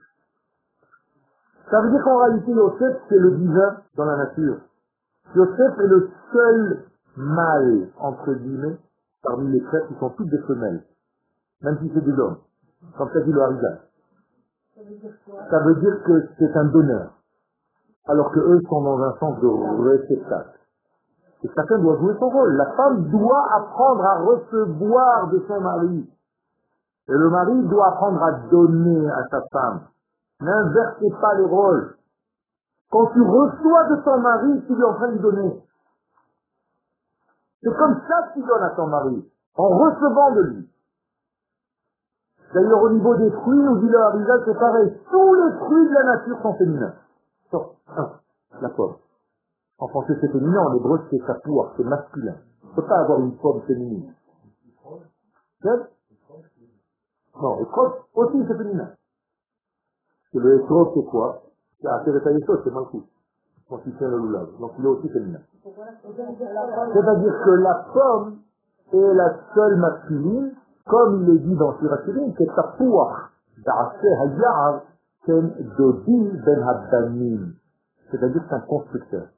[SPEAKER 1] Ça veut dire qu'en réalité, Yosef, c'est le divin dans la nature. Yosef est le seul mâle, entre guillemets, parmi les frères qui sont toutes des femelles. Même si c'est des hommes. Comme ça dit le Harizal. Ça veut dire que c'est un donneur. Alors que eux sont dans un sens de réceptacle. Et chacun doit jouer son rôle. La femme doit apprendre à recevoir de son mari. Et le mari doit apprendre à donner à sa femme. N'inversez pas les rôles. Quand tu reçois de ton mari, tu lui es en train de donner. C'est comme ça que tu donnes à ton mari. En recevant de lui. D'ailleurs, au niveau des fruits, au dit le Harizal, c'est pareil. Tous les fruits de la nature sont féminins. Sauf un, la pomme. En français, c'est féminin, en hébreu, c'est sapour, c'est masculin. Il ne peut pas avoir une pomme féminine. C'est? Non, étrog, aussi, c'est féminin. Et le étrog, c'est quoi? C'est à faire des choses, c'est mal coup. Quand il tient le loulage. Donc, il est aussi féminin. C'est-à-dire que la pomme est la seule masculine, comme il est dit dans Shirachirim, c'est tapouach, da'aseh hayar, ken dodil ben habbanim. C'est-à-dire que c'est un constructeur.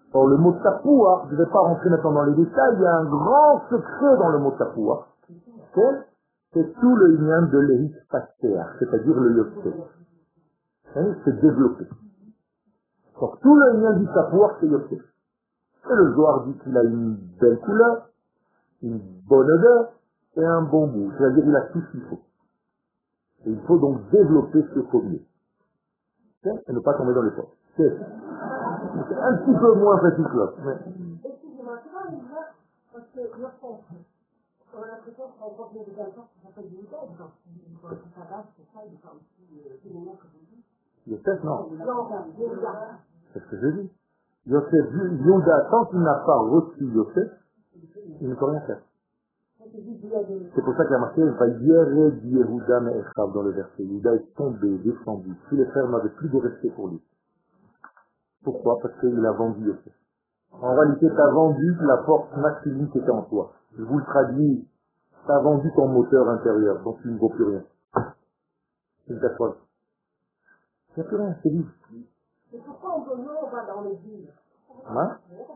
[SPEAKER 1] Or, le mot tapoua, je ne vais pas rentrer maintenant dans les détails, il y a un grand secret dans le mot tapoua. C'est, c'est tout le lien de l'Éris Pasteur, c'est-à-dire le Yosef. C'est développé. Donc, tout le lien du tapoua, c'est Yosef. Et le Zohar dit qu'il a une belle couleur, une bonne odeur et un bon goût. C'est-à-dire qu'il a tout ce qu'il faut. Et il faut donc développer ce collier. Et ne pas tomber dans les portes. C'est un petit peu moins petit que l'autre. Mais...
[SPEAKER 2] Excusez-moi, comment il va? Parce que Yosef, on a l'impression qu'on rencontre des gens qui s'appellent des idées, donc il faut que ça base, c'est ça, il faut aussi des moments que vous dites.
[SPEAKER 1] Yosef, non.
[SPEAKER 2] Non, Yehuda.
[SPEAKER 1] C'est ce que je dis. Yosef, Yehuda, tant qu'il n'a pas reçu Yosef, il ne peut rien faire. C'est pour ça qu'il a marqué Vayere di Yehuda me'echav dans le verset. Yehuda est tombé, descendu. Tous les frères n'avaient plus de respect pour lui. Pourquoi? Parce qu'il a vendu Yosef. En réalité, tu as vendu la force masculine qui était en toi. Je vous le traduis. Tu as vendu ton moteur intérieur, donc tu ne vaux plus rien. C'est une casserole. Il n'y a plus rien, c'est vide.
[SPEAKER 2] Et pourquoi on, nous, on va dans les villes?
[SPEAKER 1] Hein?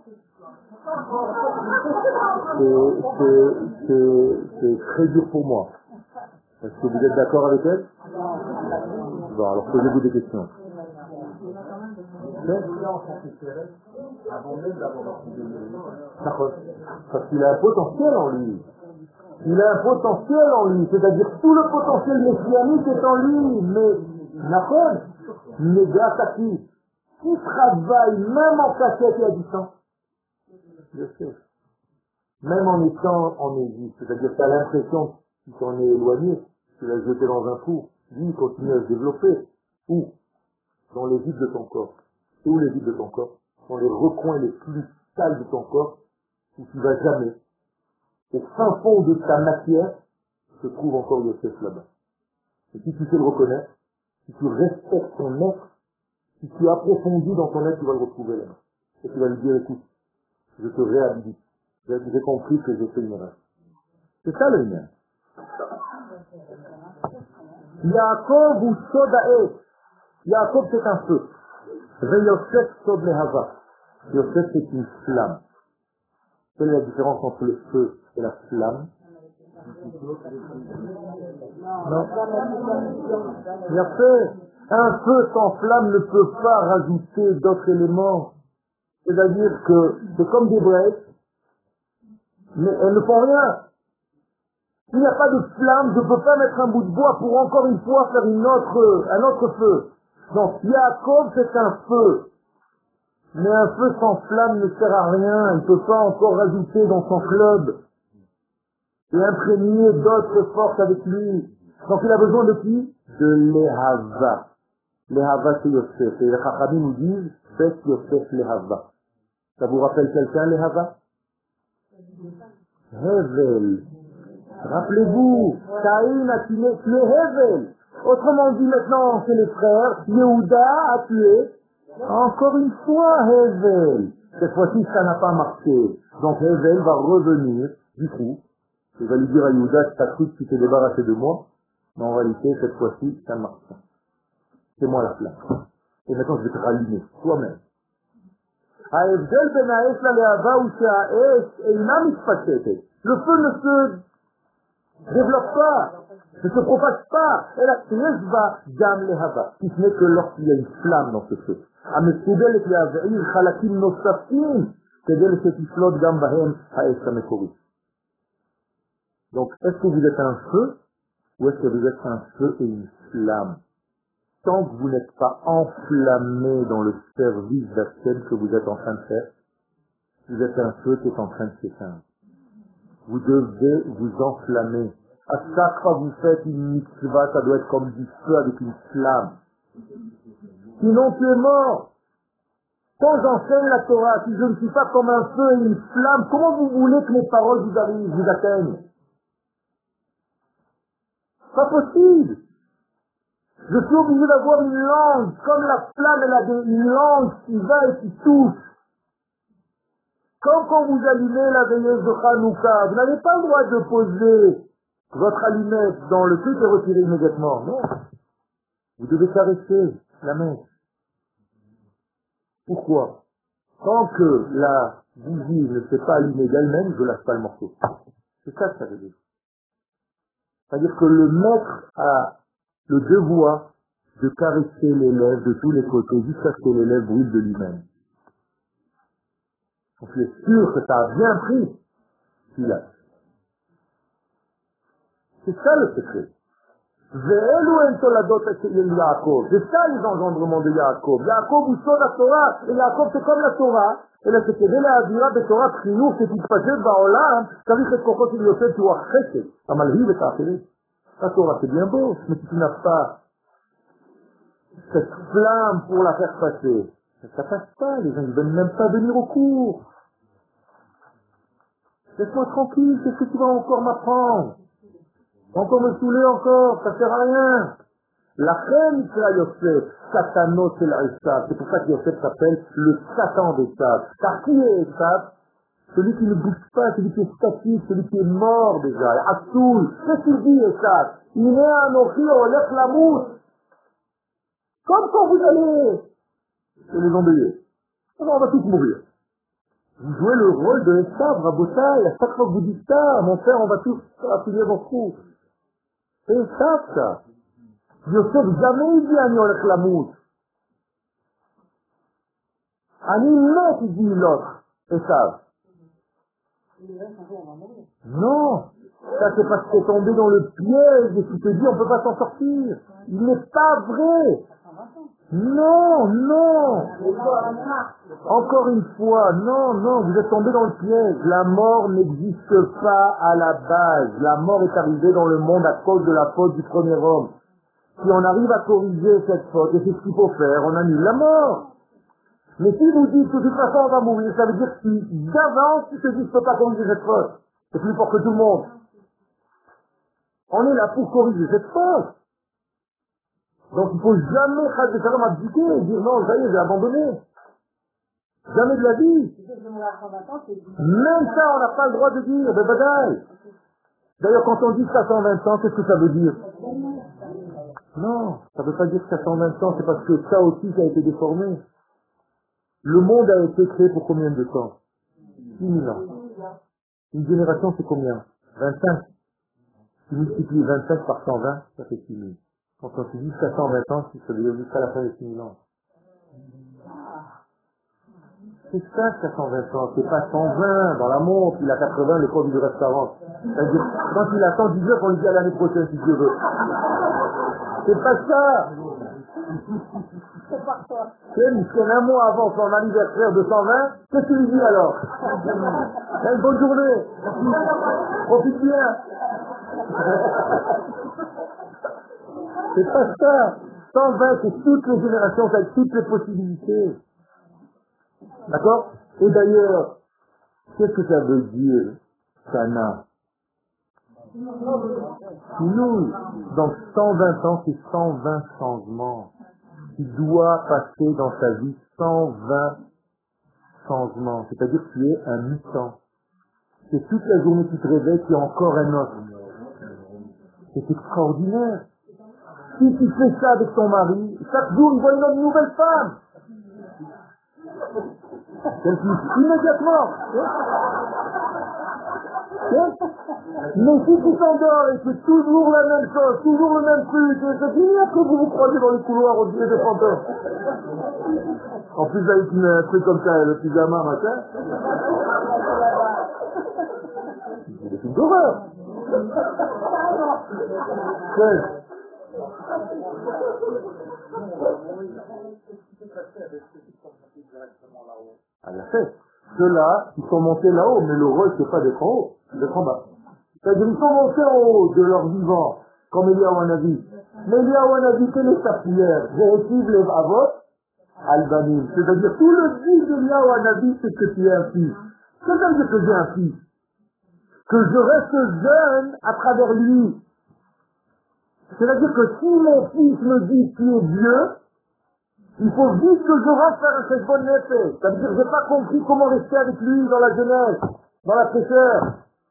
[SPEAKER 1] C'est, c'est, c'est, c'est très dur pour moi. Est-ce que vous êtes d'accord avec elle? Bon, alors posez-vous des questions. Parce qu'il a un potentiel en lui. Il a un potentiel en lui, c'est-à-dire tout le potentiel messianique est en lui, mais Nachon, mais grâce à qui? Qui travaille même en cachette et à distance? Je sais. Même en étant en Égypte, c'est-à-dire que tu as l'impression qu'il s'en est éloigné, tu l'as jeté dans un trou, lui il continue à se développer. Où? Dans les vides de ton corps. C'est où les vides de ton corps? Dans les recoins les plus sales de ton corps, où tu vas jamais. Au fin fond de ta matière, se trouve encore Yosef là-bas. Et si tu sais le reconnaître, si tu respectes ton être, si tu approfondis dans ton être, tu vas le retrouver là-bas. Et tu vas lui dire, écoute, je te réhabilite. J'ai compris que j'ai fait une erreur. C'est ça le lien. Yaakov ou Sodae. Yaakov c'est un feu. Ve Yosef Sod Lehava. Yosef c'est une flamme. Quelle est la différence entre le feu et la flamme? Non. Il y a fait. Un feu sans flamme ne peut pas rajouter d'autres éléments. C'est-à-dire que c'est comme des braises, mais elles ne font rien. S'il n'y a pas de flamme, je ne peux pas mettre un bout de bois pour encore une fois faire une autre, un autre feu. Donc Yaakov c'est un feu. Mais un feu sans flamme ne sert à rien. Il ne peut pas encore rajouter dans son club et imprégner d'autres forces avec lui. Donc il a besoin de qui? De l'Ehava. L'Ehava c'est Yosef. Et les Chachamim nous disent, c'est Yosef l'Ehava. Ça vous rappelle quelqu'un l'Ehava? Hevel. Rappelez-vous, Caïn a tué, tué Hevel. Autrement dit maintenant, c'est les frères. Yehuda a tué encore une fois Hevel. Cette fois-ci, ça n'a pas marché. Donc Hevel va revenir du trou. Il va lui dire à Yehuda, t'as cru que tu t'es débarrassé de moi. Mais en réalité, cette fois-ci, ça ne marche pas. C'est moi la flamme. Et maintenant, je vais te rallumer, toi-même. ההבדל בין האש ללהבה הוא שהאש אינה מתפשטת. Le feu ne se développe pas, ne se propage pas, אלא שיש בה גם להבה. Si ce n'est que lorsqu'il y a une flamme dans ce feu. המסוגלת להבעיר חלקים נוספים כדי שתשלוט גם בהם האש המקורית. Donc, est-ce que vous êtes un feu ou est-ce que vous êtes un feu et une flamme? Tant que vous n'êtes pas enflammé dans le service d'Hachem que vous êtes en train de faire, vous êtes un feu qui est en train de s'éteindre. Vous devez vous enflammer. À chaque fois que vous faites une mitzvah, ça doit être comme du feu avec une flamme. Sinon tu es mort. Quand j'enseigne la Torah, si je ne suis pas comme un feu et une flamme, comment vous voulez que mes paroles vous arrivent, vous atteignent? Pas possible. Je suis obligé d'avoir une langue, comme la flamme, elle a une langue qui va et qui touche. Comme quand vous allumez la veilleuse de Hanouka, vous n'avez pas le droit de poser votre allumette dans le truc et retirer immédiatement. Non. Vous devez caresser la mèche. Pourquoi? Tant que la bougie ne s'est pas allumée d'elle-même, je ne lâche pas le morceau. C'est ça que ça veut dire. C'est-à-dire que le maître a le devoir de caresser l'élève de tous les côtés jusqu'à ce que l'élève brûle de lui-même. Donc je suis sûr que ça a bien pris, tu lâches. C'est ça le secret. C'est ça les engendrements de Yaakov. Yaakov ou son la Torah. Et Yaakov c'est comme la Torah. Et là c'est que de la Adira de Torah Triouf c'est une pagette baolam. Ça veut dire que quand il le fait, tu vois chèque. Ça m'a levé ta télé. La Torah c'est bien beau. Mais si tu n'as pas cette flamme pour la faire passer, ça passe pas. Les gens ne veulent même pas venir au cours. Laisse-moi tranquille. Qu'est-ce que tu vas encore m'apprendre? Encore me saouler encore, ça sert à rien. La reine c'est la Yosef, Satanos c'est la Esav. C'est pour ça que Yosef s'appelle le Satan d'Esav. Car qui est Esav? Celui qui ne bouge pas, celui qui est statique, celui qui est mort déjà. Assoul, qu'est-ce qu'il dit Esav? Il est un orchid, on lève la mousse. Comme quand vous allez chez les embêtés. Alors on va tous mourir. Vous jouez le rôle de Esav, Rabotai. À chaque fois que vous dites ça, mon frère, on va tous appuyer dans ce trou. C'est ça, ça. Yosef jamais il dit Ani olech lamout. Ani met, il dit l'autre. C'est ça. Non. Ça c'est parce que c'est tombé dans le piège et tu te dis on ne peut pas s'en sortir. Il n'est pas vrai. Non, non. Encore une fois, non, non, vous êtes tombé dans le piège. La mort n'existe pas à la base. La mort est arrivée dans le monde à cause de la faute du premier homme. Si on arrive à corriger cette faute, et c'est ce qu'il faut faire, on annule la mort. Mais si vous dites que de toute façon on va mourir, ça veut dire que si d'avance tu te dis que je ne peux pas corriger cette faute. C'est plus fort que tout le monde. On est là pour corriger cette faute. Donc il ne faut jamais abdiquer et dire non, ça y est, j'ai abandonné. Jamais de la vie. Même ça, on n'a pas le droit de dire, de badaï. D'ailleurs, quand on dit qu'à cent vingt ans, qu'est-ce que ça veut dire? Non, ça ne veut pas dire qu'à cent vingt ans, c'est parce que ça aussi, ça a été déformé. Le monde a été créé pour combien de temps? six mille ans. Une génération, c'est combien? vingt-cinq. Tu multiplies vingt-cinq par cent vingt, ça fait six mille. Quand on se dit jusqu'à cent vingt ans, ça veut dire jusqu'à la fin des six mille ans. C'est ça qu'à cent vingt ans, c'est pas cent vingt dans la montre, il a quatre-vingts, le code du restaurant. C'est-à-dire, quand il attend dix-neuf, on lui dit à l'année prochaine si Dieu veut. C'est pas ça. C'est un mois avant son anniversaire de cent vingt, qu'est-ce que tu lui dis alors? Une bonne journée, profite bien. C'est pas ça. cent vingt, c'est toutes les générations, c'est toutes les possibilités. D'accord? Et d'ailleurs, qu'est-ce que ça veut dire, Sana? Nous, dans cent vingt ans, c'est cent vingt changements. Tu dois passer dans ta vie cent vingt changements. C'est-à-dire que tu es un mutant. C'est toute la journée que tu te réveilles, tu es encore un autre. C'est extraordinaire. Si tu fais ça avec ton mari, chaque jour il voit une nouvelle femme. Immédiatement. Mais si tu t'endors et c'est toujours la même chose, toujours le même truc, c'est fini après vous vous croisez dans les couloirs au dieu de fantômes. En plus avec une, un truc comme ça, le pyjama matin. C'est une horreur. À la fête. Ceux-là, ils sont montés là-haut, mais le rôle, c'est pas d'être en haut, c'est d'être en bas. C'est-à-dire, ils sont montés en haut de leur vivant, comme Eliyahu Hanavi. Mais Eliyahu Hanavi, quelle est sa prière? Récive les avot, albanim. C'est-à-dire, tout le but d'Eliyahu Hanavi, c'est que tu es un fils. Qu'est-ce que ça veut dire que j'ai un fils? Que je reste jeune à travers lui. C'est-à-dire que si mon fils me dit tu es vieux, il faut vite que je rentre faire cette bonne effet. Ça veut dire que j'ai pas compris comment rester avec lui dans la jeunesse, dans la fraîcheur.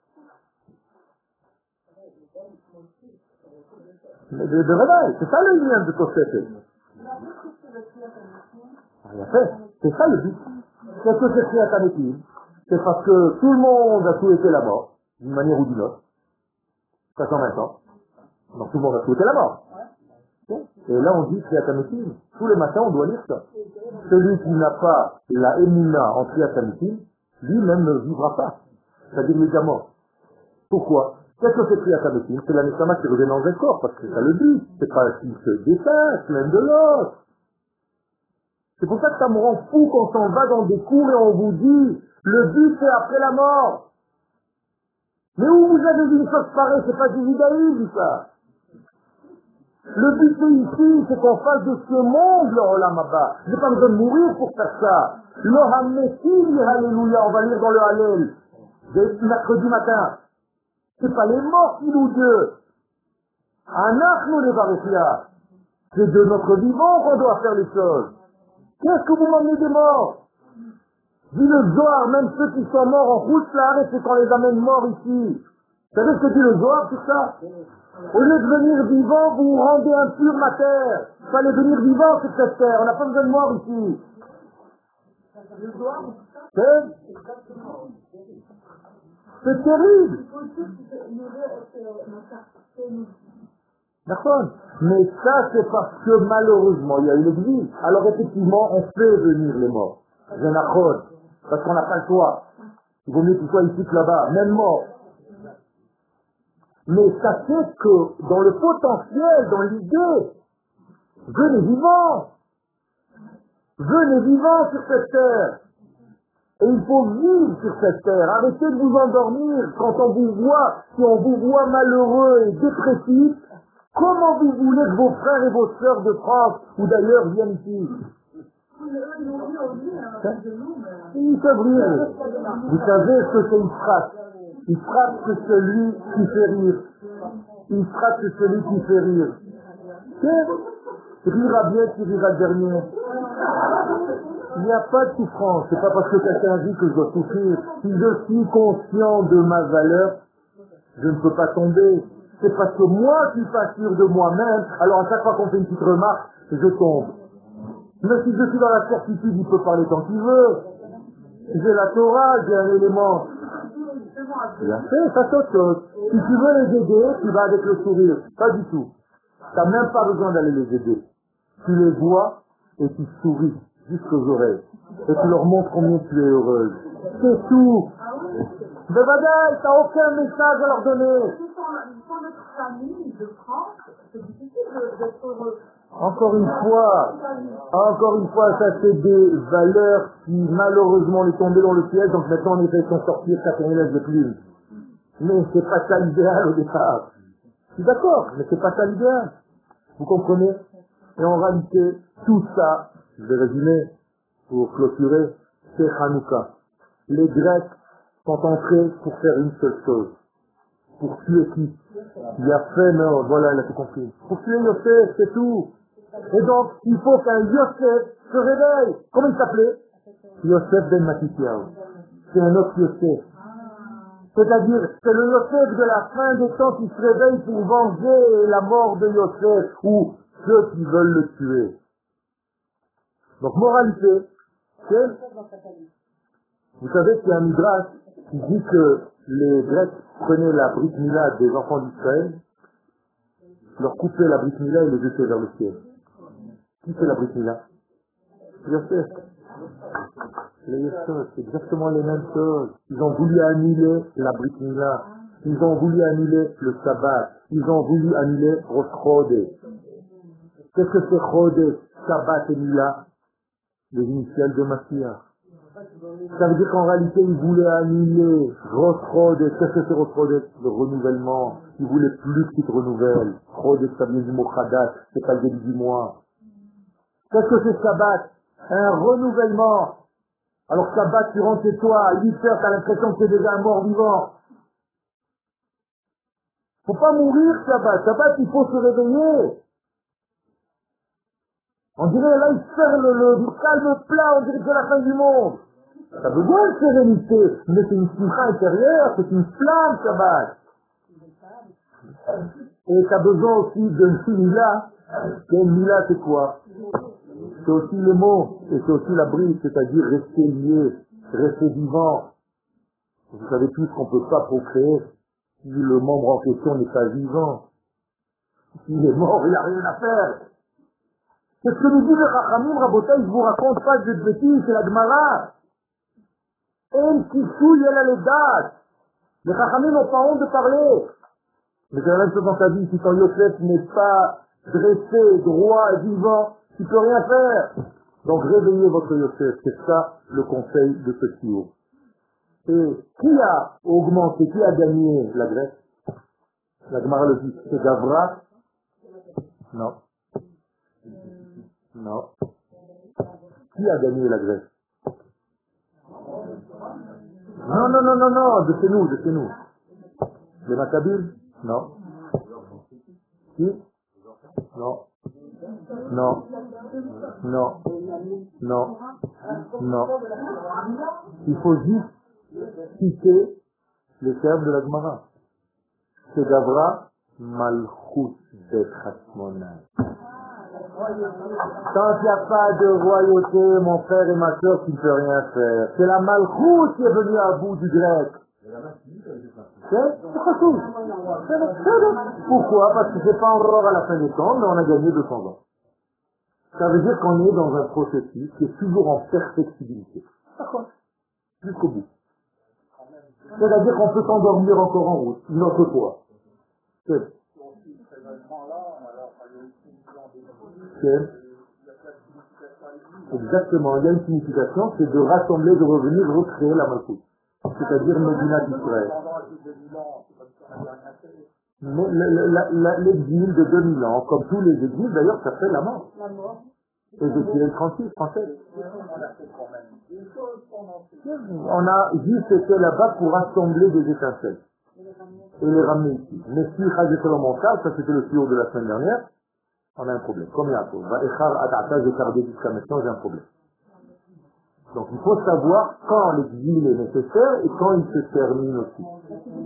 [SPEAKER 1] Mais de, de réveil, c'est ça le lien de Tosefet. C'est ça le but. Qu'est-ce que c'est Kriyat HaMetim? C'est parce que tout le monde a souhaité la mort, d'une manière ou d'une autre. cinq cent vingt ans. Donc tout le monde a souhaité la mort. Et là on dit Kriyat HaMetim. Tous les matins on doit lire ça. Celui qui n'a pas la émuna en Kriyat HaMetim, lui-même ne vivra pas. C'est-à-dire il est déjà mort. Pourquoi? Qu'est-ce que c'est Kriyat HaMetim? C'est la Neshama qui revient dans un corps, parce que c'est ça le but. C'est pas qu'il se détache l'un de l'autre. C'est pour ça que ça me rend fou quand on va dans des cours et on vous dit le but c'est après la mort. Mais où vous avez vu une chose pareille? C'est pas du judaïsme ça. Le but c'est ici, c'est qu'on fasse de ce monde le Olam Haba. J'ai pas besoin de mourir pour faire ça. Le Hametim, Alléluia, on va lire dans le Hallel. C'est mercredi matin. C'est pas les morts qui nous Dieu. Anachnu les Barechia. C'est de notre vivant qu'on doit faire les choses. Qu'est-ce que vous m'emmenez des morts? Dit le Zohar, même ceux qui sont morts en route là, c'est qu'on les amène morts ici. Vous savez ce que dit le Zohar, tout ça? Au lieu de venir vivant, vous vous rendez impur ma terre. Il fallait venir vivant sur cette terre. On n'a pas besoin de mort ici. C'est, c'est terrible. D'accord. Mais ça, c'est parce que malheureusement, il y a eu l'exil. Alors effectivement, on fait venir les morts. Je n'accorde. Parce qu'on n'a pas le choix. Il vaut mieux qu'ils soient ici que là-bas, même morts. Mais sachez que dans le potentiel, dans l'idée, venez vivants. Venez vivants sur cette terre. Et il faut vivre sur cette terre. Arrêtez de vous endormir quand on vous voit, si on vous voit malheureux et dépressif. Comment vous voulez que vos frères et vos sœurs de France ou d'ailleurs viennent ici? Ils peuvent rire. Vous savez ce que c'est une frappe? Il frappe que celui qui fait rire. Il frappe que celui qui fait rire. Qui rira bien, qui rira le dernier. Il n'y a pas de souffrance. C'est pas parce que quelqu'un dit que je dois souffrir. Si je suis conscient de ma valeur, je ne peux pas tomber. C'est parce que moi qui suis pas sûr de moi-même, alors à chaque fois qu'on fait une petite remarque, je tombe. Mais si je suis dans la certitude, il peut parler tant qu'il veut. J'ai la Torah, j'ai un élément. Bien fait, ça c'est autre chose. Si tu veux les aider, tu vas avec le sourire. Pas du tout. Tu n'as même pas besoin d'aller les aider. Tu les vois et tu souris jusqu'aux oreilles. Et tu leur montres combien tu es heureuse. C'est tout. De Badaï, tu n'as aucun message à leur donner.
[SPEAKER 2] Pour notre famille de France, c'est difficile d'être heureux.
[SPEAKER 1] Encore une fois, encore une fois, ça c'est des valeurs qui malheureusement on est tombé dans le piège, donc maintenant on essaie de s'en sortir, ça fait une laisse de plus. Mais c'est pas ça l'idéal au départ. Je suis d'accord, mais c'est pas ça l'idéal. Vous comprenez? Et en réalité, tout ça, je vais résumer pour clôturer, c'est Hanouka. Les Grecs sont entrés pour faire une seule chose. Pour tuer qui? Il a fait, non, voilà, il a tout compris. Pour tuer Yosef, c'est tout. Et donc, il faut qu'un Yosef se réveille. Comment il s'appelait? Yosef ben Matityahu. C'est un autre Yosef. C'est-à-dire, c'est le Yosef de la fin des temps qui se réveille pour venger la mort de Yosef, ou ceux qui veulent le tuer. Donc, moralité, c'est, vous savez qu'il y a un midrash qui dit que les Grecs prenaient la Brit Mila des enfants d'Israël, leur coupaient la Brit Mila et les jetaient vers le ciel. Qui fait la Brit Mila? Yosef. Les Yosef, c'est exactement les mêmes choses. Ils ont voulu annuler la Brit Mila. Ils ont voulu annuler le sabbat. Ils ont voulu annuler Rosh Chodesh. Qu'est-ce que c'est Chodesh, sabbat et Mila? Les initiales de Mashiach. Ça veut dire qu'en réalité, ils voulaient annuler Rosh Chodesh. Qu'est-ce que c'est Rosh Chodesh? Le renouvellement. Ils voulaient plus qu'ils te renouvellent. Chodesh, ça vient du mot Chadash. C'est pas le début du mois. Qu'est-ce que c'est Shabbat? Un renouvellement. Alors Shabbat, tu rentres chez toi, à huit heures, tu as l'impression que tu es déjà un mort-vivant. Faut pas mourir Shabbat. Shabbat, il faut se réveiller. On dirait là, il fait le, le, le calme plat, on dirait que c'est la fin du monde. Ça veut dire une sérénité, mais c'est une simcha intérieure, c'est une flamme Shabbat. Et tu as besoin aussi d'une mila. Et une mila, c'est quoi? c'est aussi les mots, et c'est aussi la brise, c'est-à-dire rester lié, rester vivant. Vous savez tous qu'on ne peut pas procréer si le membre en question n'est pas vivant. S'il est mort, il n'y a rien à faire. C'est ce que nous dit le Chachamim, Rabotai, je vous raconte pas de bêtises, c'est la Gemara. En kissou yela le dat. Les Chachamim n'ont pas honte de parler. Mais c'est la même chose dans ta vie, si ton Yosef n'est pas dressé, droit et vivant, tu peux rien faire. Donc réveillez votre Yosef, c'est ça le conseil de ce Kio. Et qui a augmenté, qui a gagné la Grèce? La Gemara le dit, c'est Gavra? Non. Non. Qui a gagné la Grèce? Non, non, non, non, non, de chez nous, de chez nous. Les Maccabiles? Non. Qui? Non. Non. Non. Non. Non. Il faut juste citer les termes de la Gemara. C'est Gavra Malchut Bet Hasmonai. Tant qu'il n'y a pas de royauté, mon frère et ma soeur, tu ne peux rien faire. C'est la Malchut qui est venue à bout du grec. C'est tout. Pourquoi? Parce que c'est pas encore à la fin des temps, mais on a gagné deux cents ans. Ça veut dire qu'on est dans un processus qui est toujours en perfectibilité. D'accord. Jusqu'au bout. C'est-à-dire qu'on peut s'endormir encore en route, une autre fois. C'est. C'est. Exactement, il y a une signification, c'est de rassembler, de revenir, recréer la Malchut. C'est-à-dire Medina d'Israël. L'exil de deux mille ans, comme tous les exils, d'ailleurs, ça fait la mort. Ézéchiel trente-six, français. On a juste été là-bas pour rassembler des étincelles et les ramener ici. Mais si Chazé mon cas, ça c'était le tuyau de la semaine dernière, on a un problème. Comme Yaakov, j'ai gardé jusqu'à maintenant, j'ai un problème. Donc il faut savoir quand l'exil est nécessaire et quand il se termine aussi. Non,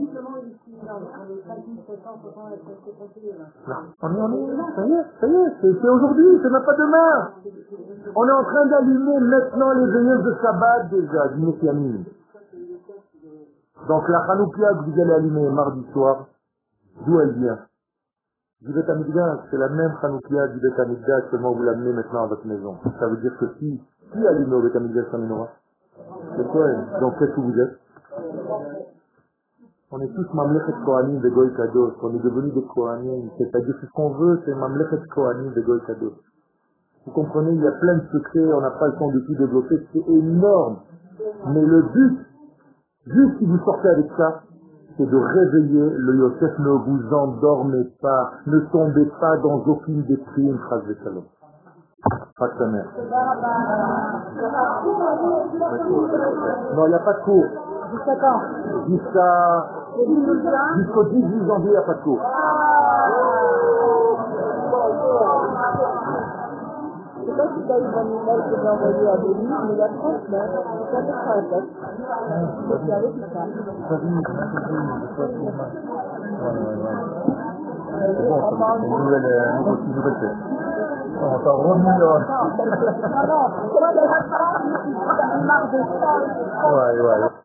[SPEAKER 1] on est, on est, ça y est, ça y est, c'est, c'est aujourd'hui, c'est même pas demain. On est en train d'allumer maintenant les veilleuses de Shabbat déjà, du Messianisme. Donc la Hanoukia que vous allez allumer mardi soir, d'où elle vient? Du Beth Amikdash, c'est la même Hanoukia du Beth Amikdash, seulement vous l'amenez maintenant à votre maison. Ça veut dire que si, qui allume au Beth Amikdash sa menorah? C'est quoi? Donc qu'est-ce que vous êtes? On est tous Mamlechet Kohanim de Goy Kadosh, on est devenus des Kohanim, c'est-à-dire que ce qu'on veut, c'est Mamlechet Kohanim de Goy Kadosh. Vous comprenez, il y a plein de secrets, on n'a pas le temps de tout développer, c'est énorme. Mais le but, juste si vous sortez avec ça, c'est de réveiller le Yosef, ne vous endormez pas, ne tombez pas dans aucune déprime, Chas v'Shalom. Pas de sa mère. Non, il n'y a pas de cours.
[SPEAKER 2] Jusqu'à quand?
[SPEAKER 1] Jusqu'à... Jusqu'au dix-huit janvier, il n'y a pas de cours.
[SPEAKER 2] Je sais pas si tu as eu mon email que j'ai envoyé à Denis, mais il y a trois semaines, je suis allée sur la tête. Je suis allée sur ça.
[SPEAKER 1] C'est bon, ça c'est une nouvelle, une nouvelle tête. On t'a remis là.
[SPEAKER 2] Non, non, c'est moi de la France, je suis en marre de ça.
[SPEAKER 1] Ouais, ouais.